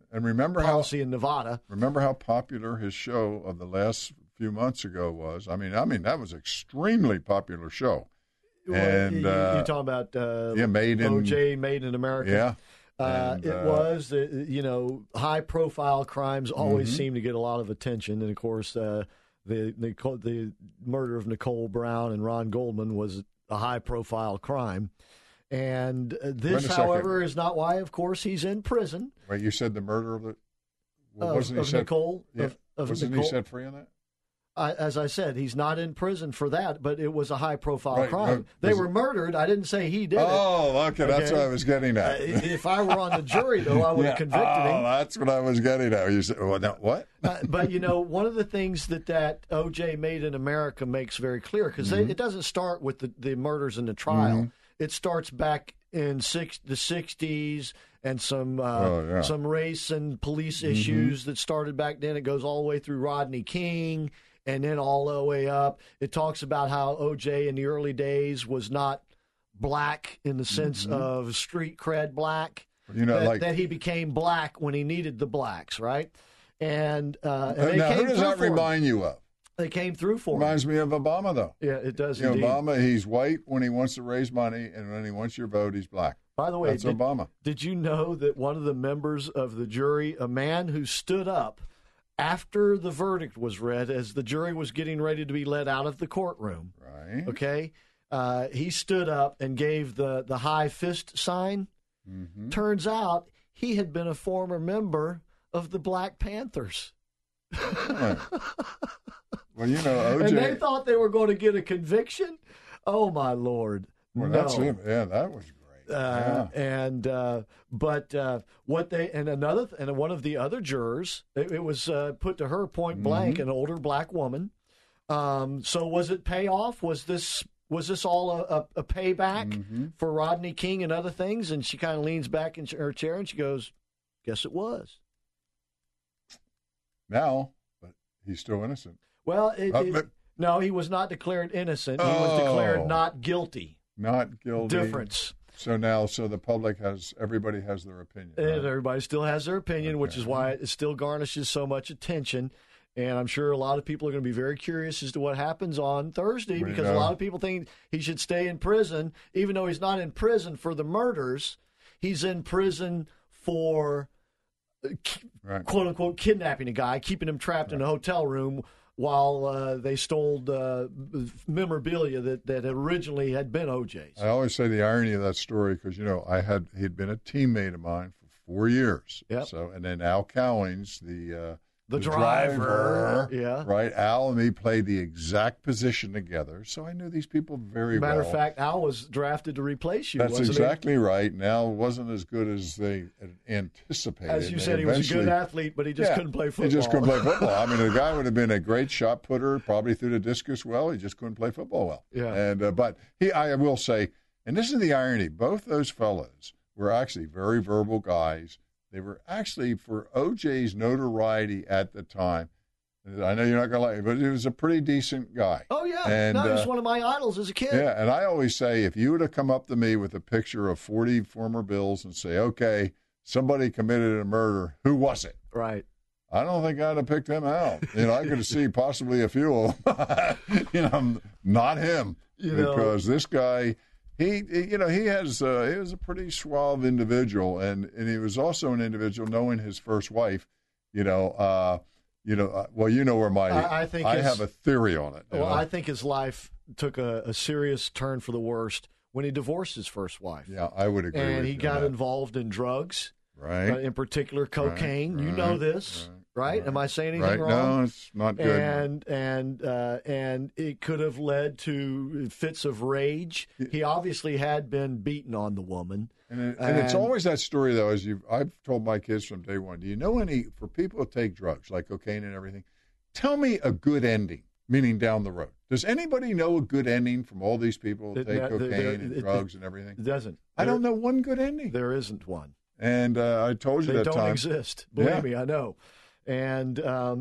and remember policy in Nevada. Remember how popular his show of the last few months ago was? I mean, that was an extremely popular show. And you're talking about OJ Made in America. Yeah. It was, high-profile crimes always seem to get a lot of attention, and of course, the murder of Nicole Brown and Ron Goldman was a high-profile crime. And this, however, is not why, of course, he's in prison. Wait, you said the murder of the Nicole? Yeah. Wasn't he set free on that? As I said, he's not in prison for that, but it was a high-profile crime. They were murdered. I didn't say he did it. Oh, okay. That's what I was getting at. If I were on the jury, though, I would have convicted him. Oh, that's what I was getting at. You said, well, now, what? But, one of the things that O.J. Made in America makes very clear, because it doesn't start with the murders and the trial. It starts back in the 60s and some race and police issues that started back then. It goes all the way through Rodney King. And then all the way up, it talks about how O.J. in the early days was not black in the sense of street cred black. That he became black when he needed the blacks, right? And now, who does that remind you of? They came through for him. Reminds me of Obama, though. Yeah, it does indeed. Obama, he's white when he wants to raise money, and when he wants your vote, he's black. By the way, that's Obama. Did you know that one of the members of the jury, a man who stood up after the verdict was read, as the jury was getting ready to be led out of the courtroom, right? Okay, he stood up and gave the high fist sign. Turns out he had been a former member of the Black Panthers. Right. Well, OJ, and they thought they were going to get a conviction. Oh my Lord! Well, no. That's him. Yeah, that was great. One of the other jurors, it was put to her point blank, an older black woman. So was it payoff? Was this all a payback for Rodney King and other things? And she kind of leans back in her chair and she goes, "Guess it was." Now, but he's still innocent. Well, no, he was not declared innocent. He was declared not guilty. Not guilty. Difference. So now, the public everybody has their opinion. Right? And everybody still has their opinion, which is why it still garnishes so much attention. And I'm sure a lot of people are going to be very curious as to what happens on Thursday, because a lot of people think he should stay in prison, even though he's not in prison for the murders. He's in prison for, quote unquote, kidnapping a guy, keeping him trapped in a hotel room while they stole memorabilia that originally had been OJ's. I always say the irony of that story, because he'd been a teammate of mine for 4 years. Yep. So, and then Al Cowings, the driver, right? Al and me played the exact position together, so I knew these people very well. Matter of fact, Al was drafted to replace you. That's exactly right. And Al wasn't as good as they anticipated. As you said, he was a good athlete, but he just couldn't play football. He just couldn't play football. I mean, the guy would have been a great shot putter, probably threw the discus well. He just couldn't play football well. Yeah. And but I will say, and this is the irony, both those fellows were actually very verbal guys. They were actually, for OJ's notoriety at the time, I know you're not going to like it, but he was a pretty decent guy. Oh, yeah. And, he was one of my idols as a kid. Yeah, and I always say, if you were to come up to me with a picture of 40 former Bills and say, okay, somebody committed a murder, who was it? Right. I don't think I'd have picked him out. I could see possibly a few of them. Not him. Because this guy... He was a pretty suave individual, and he was also an individual, knowing his first wife, well, where I have a theory on it. Well, I think his life took a serious turn for the worst when he divorced his first wife. Yeah, I would agree. And he got involved in drugs, right? In particular, cocaine. Right, you know this. Right? Am I saying anything wrong? No, it's not good. And it could have led to fits of rage. He obviously had been beaten on the woman. And it's always that story, though, I've told my kids from day one, do you know for people who take drugs, like cocaine and everything, tell me a good ending, meaning down the road. Does anybody know a good ending from all these people who take cocaine and drugs and everything? It doesn't. I don't know one good ending. There isn't one. And I told you they that time. They don't exist. Believe me, I know. And I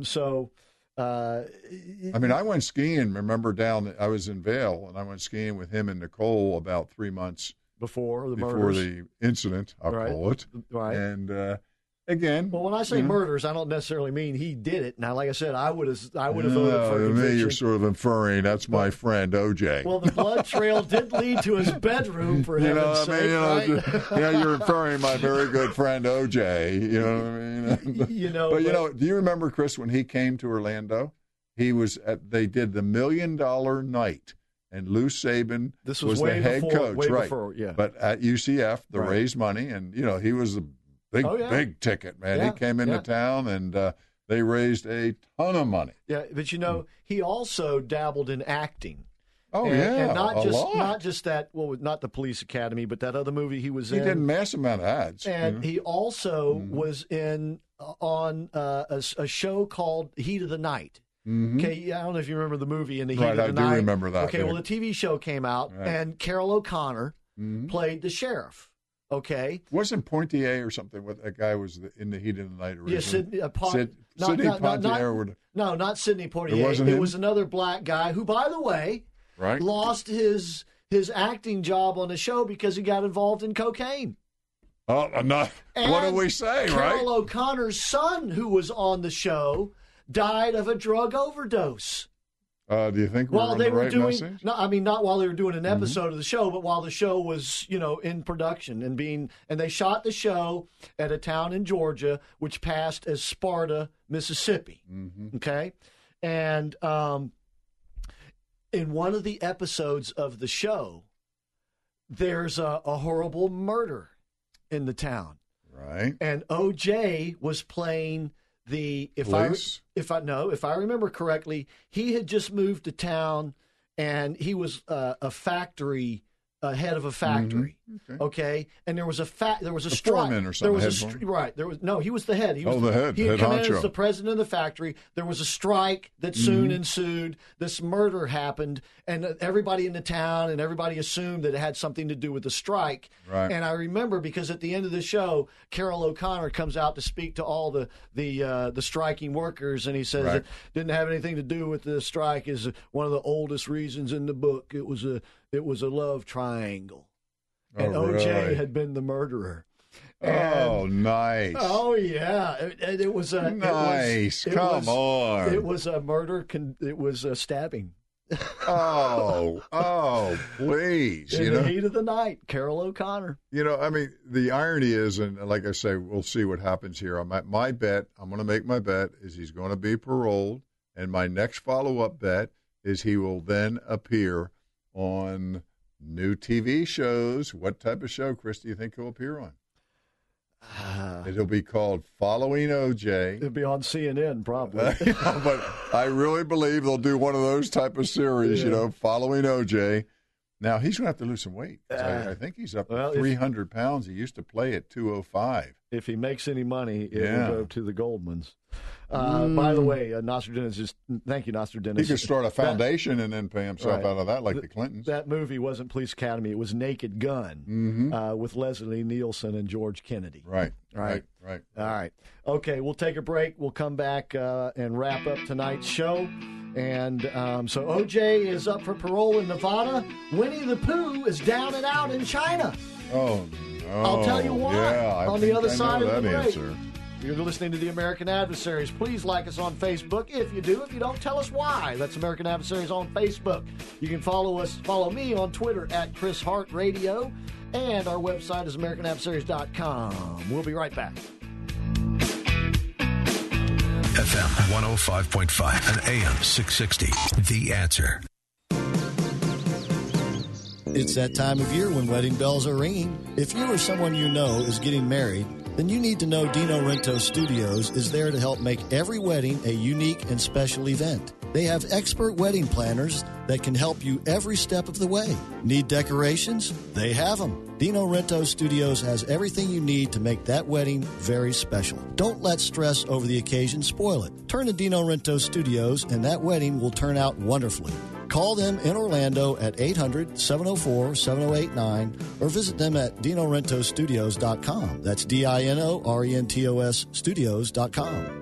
went skiing, remember, I was in Vail, and I went skiing with him and Nicole about 3 months before the incident, I'll call it. Right. And again. Well, when I say murders, I don't necessarily mean he did it. Now, like I said, I would have voted for conviction. You're sort of inferring that's my friend O.J. Well, the blood trail did lead to his bedroom, for heaven's sake, right? You're inferring my very good friend O.J. You know what I mean? Do you remember, Chris, when he came to Orlando? They did the $1 Million Night. And Lou Saban was the head coach, right? But at UCF, they raised money, and he was a big ticket man. He came into town, and they raised a ton of money. Yeah, but he also dabbled in acting. And not just that. Well, not the Police Academy, but that other movie he was in. He did a massive amount of ads, and he also was on a show called Heat of the Night. Mm-hmm. Okay, I don't know if you remember the movie In the Heat of the Night. I do remember that. Okay, well, the TV show came out, and Carol O'Connor played the sheriff. Okay, wasn't Poitier or something? What that guy was in the Heat of the Night originally? Yeah, Sidney Poitier. No, not Sidney Poitier. It was another black guy who, by the way, lost his acting job on the show because he got involved in cocaine. Oh, what do we say, Carol right? Carol O'Connor's son, who was on the show, died of a drug overdose. Do you think we're on the right message? No, I mean, not while they were doing an episode of the show, but while the show was, in production and they shot the show at a town in Georgia, which passed as Sparta, Mississippi. Mm-hmm. Okay. And in one of the episodes of the show, there's a horrible murder in the town. Right. And O.J. was playing if I remember correctly, he had just moved to town, and he was head of a factory. Mm-hmm. Okay, and there was a strike. Foreman or something. He was the head. He was the head. He had come in as the president of the factory. There was a strike that soon ensued. This murder happened, and everybody in the town and everybody assumed that it had something to do with the strike. Right. And I remember because at the end of the show, Carol O'Connor comes out to speak to all the striking workers, and he says it didn't have anything to do with the strike. Is one of the oldest reasons in the book. It was a love triangle. And O.J. had been the murderer. And, nice. Oh, yeah. It was a... Nice. Come on. It was a murder. It was a stabbing. Oh, please. In the heat of the night, Carol O'Connor. I mean, the irony is, and like I say, we'll see what happens here. I'm going to make my bet, is he's going to be paroled. And my next follow-up bet is he will then appear on new TV shows. What type of show, Chris, do you think he'll appear on? It'll be called Following O.J. It'll be on CNN, probably. But I really believe they'll do one of those type of series, Following O.J. Now, he's going to have to lose some weight. I think he's up to 300 pounds. He used to play at 205. If he makes any money, it will go to the Goldmans. By the way, Nostradamus thank you, Nostradamus. He could start a foundation and then pay himself out of that, like the Clintons. That movie wasn't Police Academy; it was Naked Gun with Leslie Nielsen and George Kennedy. Right. All right. Okay, we'll take a break. We'll come back and wrap up tonight's show. And so O.J. is up for parole in Nevada. Winnie the Pooh is down and out in China. Oh, no. I'll tell you why. Yeah, on the other side of the break. Answer. You're listening to the American Adversaries. Please like us on Facebook. If you do, if you don't, tell us why. That's American Adversaries on Facebook. You can follow me on Twitter at Chris Hart Radio, and our website is AmericanAdversaries.com. We'll be right back. FM 105.5 and AM 660. The Answer. It's that time of year when wedding bells are ringing. If you or someone you know is getting married, then you need to know Dino Rento Studios is there to help make every wedding a unique and special event. They have expert wedding planners that can help you every step of the way. Need decorations? They have them. Dino Rento Studios has everything you need to make that wedding very special. Don't let stress over the occasion spoil it. Turn to Dino Rento Studios and that wedding will turn out wonderfully. Call them in Orlando at 800-704-7089 or visit them at DinoRentoStudios.com. That's DINORENTOS Studios.com.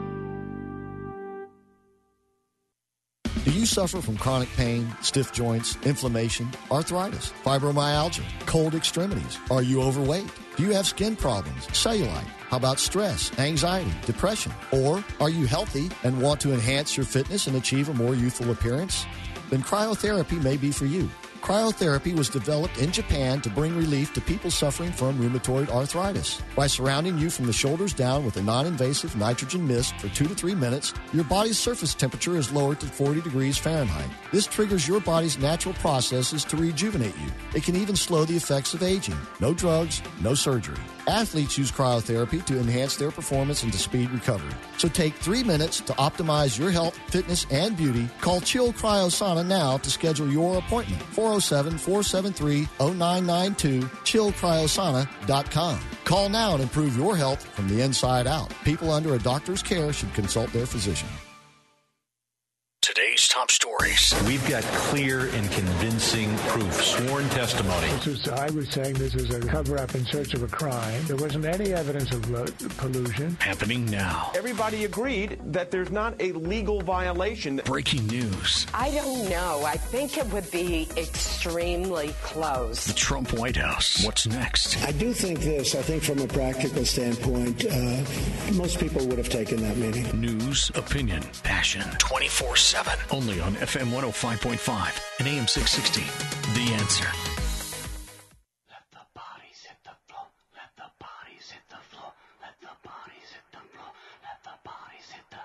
Do you suffer from chronic pain, stiff joints, inflammation, arthritis, fibromyalgia, cold extremities? Are you overweight? Do you have skin problems, cellulite? How about stress, anxiety, depression? Or are you healthy and want to enhance your fitness and achieve a more youthful appearance? Then cryotherapy may be for you. Cryotherapy was developed in Japan to bring relief to people suffering from rheumatoid arthritis. By surrounding you from the shoulders down with a non-invasive nitrogen mist for 2 to 3 minutes, your body's surface temperature is lowered to 40 degrees Fahrenheit. This triggers your body's natural processes to rejuvenate you. It can even slow the effects of aging. No drugs, no surgery. Athletes use cryotherapy to enhance their performance and to speed recovery. So take 3 minutes to optimize your health, fitness, and beauty. Call Chill Cryosauna now to schedule your appointment. 407-473-0992, chillcryosana.com. Call now and improve your health from the inside out. People under a doctor's care should consult their physician. Today's top stories. We've got clear and convincing proof, sworn testimony. I was saying this is a cover-up in search of a crime. There wasn't any evidence of pollution. Happening now. Everybody agreed that there's not a legal violation. Breaking news. I don't know. I think it would be extremely close. The Trump White House. What's next? I do think this. I think from a practical standpoint, most people would have taken that meeting. News, opinion, passion. 24/7. Only on FM 105.5 and AM 660. The Answer. Let the bodies hit the floor. Let the bodies hit the floor. Let the bodies hit the floor. Let the bodies hit the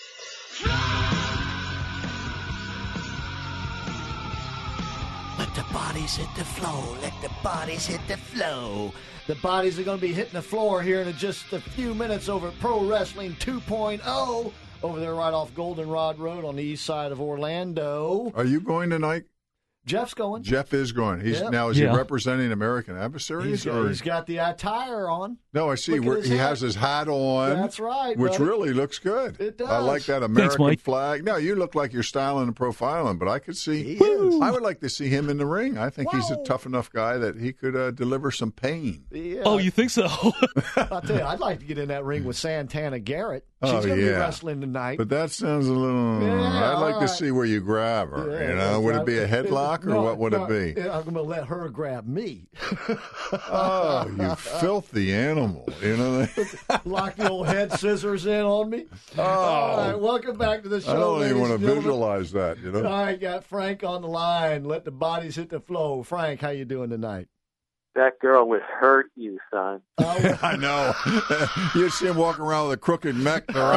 floor. Let the bodies hit the floor. Let the bodies hit the floor. The bodies are going to be hitting the floor here in just a few minutes over at Pro Wrestling 2.0. Over there right off Goldenrod Road on the east side of Orlando. Are you going tonight? Jeff's going. Jeff is going. Now, is he representing American Adversaries? He's got the attire on. No, I see. He has his hat on. That's right, which really looks good. It does. I like that American flag. No, you look like you're styling and profiling, but I could see. I would like to see him in the ring. I think he's a tough enough guy that he could deliver some pain. Yeah. Oh, you think so? I'll tell you, I'd like to get in that ring with Santana Garrett. She's going to be wrestling tonight. But that sounds a little... I'd like to see where you grab her. Would it be a headlock or what would it be? I'm going to let her grab me. Oh, you filthy animal. You know that? Lock the old head scissors in on me. Oh. All right, welcome back to the show. I don't even want to gentlemen. visualize that, you know? All right, got Frank on the line. Let the bodies hit the flow. Frank, how you doing tonight? That girl would hurt you, son. I know. You'd see him walking around with a crooked neck. But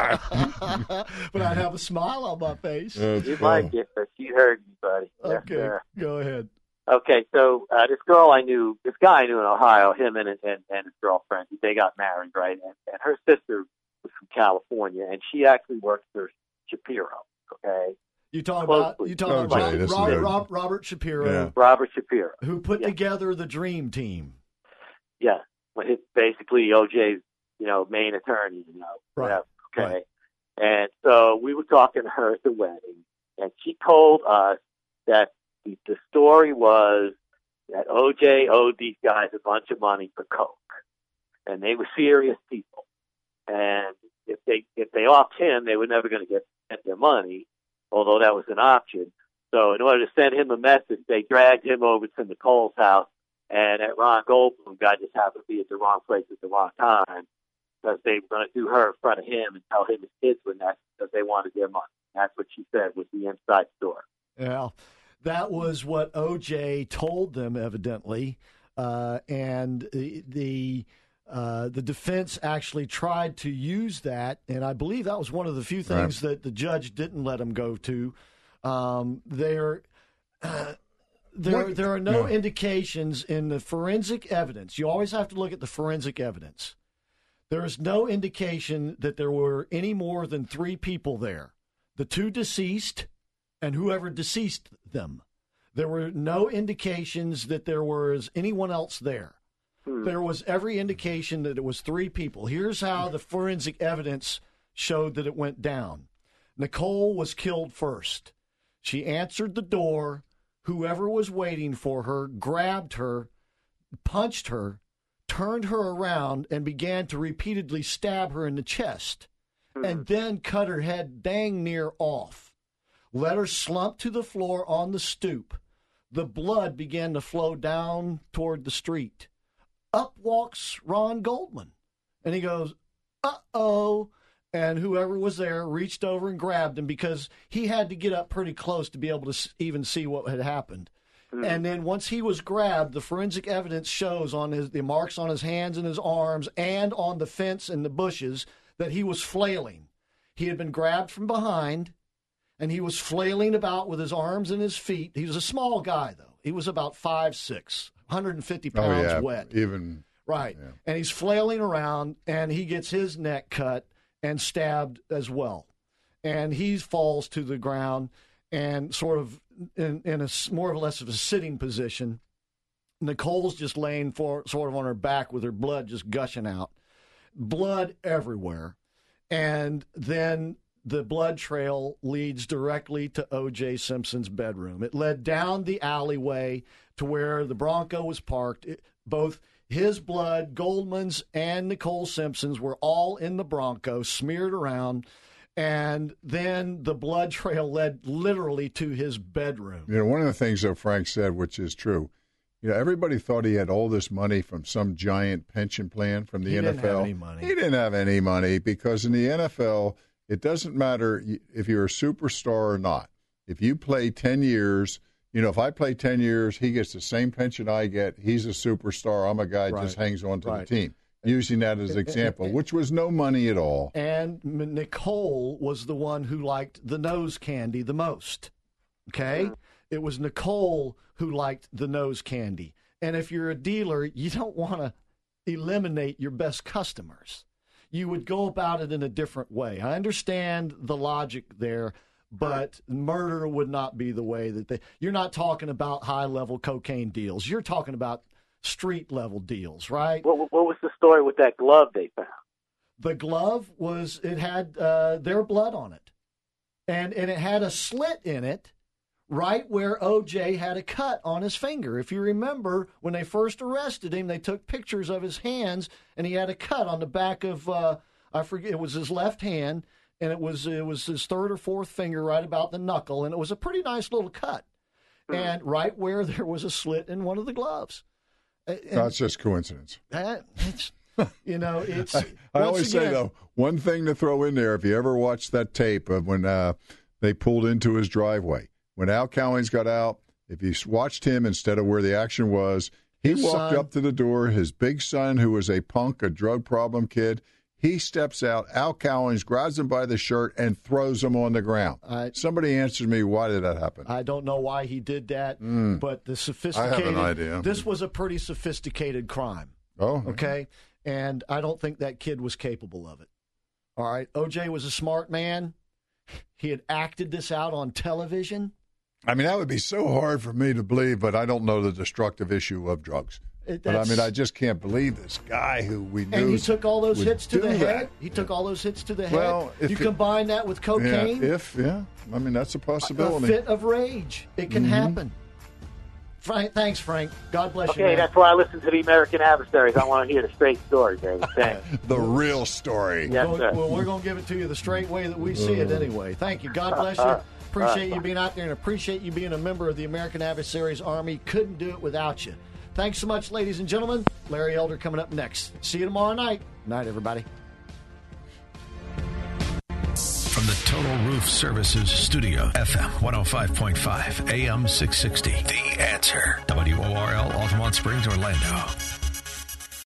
I'd have a smile on my face. You might get, but she hurt you, buddy. Okay, yes, go ahead. Okay, so this guy I knew in Ohio, him and his girlfriend, they got married, right? And her sister was from California, and she actually worked for Shapiro, okay? You talking about Robert Shapiro. Yeah. Robert Shapiro. Who put together the Dream Team. Yeah. Well, it's basically OJ's, main attorney, whatever. Okay. Right. And so we were talking to her at the wedding, and she told us that the story was that OJ owed these guys a bunch of money for coke. And they were serious people. And if they offed him, they were never going to get their money, although that was an option. So in order to send him a message, they dragged him over to Nicole's house, and that Ron Goldblum guy just happened to be at the wrong place at the wrong time because they were going to do her in front of him and tell him his kids were next because they wanted their money. That's what she said was the inside story. Yeah, that was what OJ told them, evidently, and the defense actually tried to use that, and I believe that was one of the few things that the judge didn't let him go to. There are no indications in the forensic evidence. You always have to look at the forensic evidence. There is no indication that there were any more than 3 people there. The 2 deceased and whoever deceased them. There were no indications that there was anyone else there. There was every indication that it was 3 people. Here's how the forensic evidence showed that it went down. Nicole was killed first. She answered the door. Whoever was waiting for her grabbed her, punched her, turned her around, and began to repeatedly stab her in the chest, and then cut her head dang near off. Let her slump to the floor on the stoop. The blood began to flow down toward the street. up walks Ron Goldman. And he goes, uh-oh. And whoever was there reached over and grabbed him because he had to get up pretty close to be able to even see what had happened. And then once he was grabbed, the forensic evidence shows on the marks on his hands and his arms and on the fence and the bushes that he was flailing. He had been grabbed from behind, and he was flailing about with his arms and his feet. He was a small guy, though. He was about 5'6", 150 pounds wet. Even right. Yeah. And he's flailing around, and he gets his neck cut and stabbed as well. And he falls to the ground and sort of in a more or less of a sitting position. Nicole's just laying sort of on her back with her blood just gushing out. Blood everywhere. And then the blood trail leads directly to O.J. Simpson's bedroom. It led down the alleyway to where the Bronco was parked. Both his blood, Goldman's, and Nicole Simpson's were all in the Bronco, smeared around. And then the blood trail led literally to his bedroom. You know, one of the things that Frank said, which is true, you know, everybody thought he had all this money from some giant pension plan from the NFL. He didn't have any money. He didn't have any money because in the NFL, it doesn't matter if you're a superstar or not. If you play 10 years, you know, if I play 10 years, he gets the same pension I get. He's a superstar. I'm a guy who just hangs on to the team. Using that as an example, which was no money at all. And Nicole was the one who liked the nose candy the most. Okay? It was Nicole who liked the nose candy. And if you're a dealer, you don't want to eliminate your best customers. You would go about it in a different way. I understand the logic there, but murder would not be the way that you're not talking about high-level cocaine deals. You're talking about street-level deals, right? What was the story with that glove they found? The glove it had their blood on it. And it had a slit in it right where O.J. had a cut on his finger. If you remember, when they first arrested him, they took pictures of his hands, and he had a cut on the back of, I forget, it was his left hand, and it was his third or fourth finger right about the knuckle, and it was a pretty nice little cut. And right where there was a slit in one of the gloves. That's just coincidence. You know, it's. I always say, though, one thing to throw in there, if you ever watched that tape of when they pulled into his driveway, when Al Cowings got out, if you watched him instead of where the action was, he walked up to the door. His big son, who was a punk, a drug problem kid, he steps out. Al Cowings grabs him by the shirt and throws him on the ground. Somebody answers me, why did that happen? I don't know why he did that, but the sophisticated. I have an idea. This was a pretty sophisticated crime. Oh. Okay? And I don't think that kid was capable of it. All right? O.J. was a smart man. He had acted this out on television. I mean, that would be so hard for me to believe, but I don't know the destructive issue of drugs. But, I mean, I just can't believe this guy who we knew. And he took all those hits to the head. that. He took all those hits to the head. Well, you combine that with cocaine. I mean, that's a possibility. A fit of rage. It can happen. Frank, thanks, Frank. God bless you. Okay, that's why I listen to the American Adversaries. I want to hear the straight story, Dave. Thanks. The real story. Yes, sir. Well, we're going to give it to you the straight way that we see it anyway. Thank you. God bless you. Appreciate you being out there and appreciate you being a member of the American Adversaries Army. Couldn't do it without you. Thanks so much, ladies and gentlemen. Larry Elder coming up next. See you tomorrow night. Night, everybody. From the Total Roof Services Studio, FM 105.5, AM 660. The Answer. WORL, Altamont Springs, Orlando.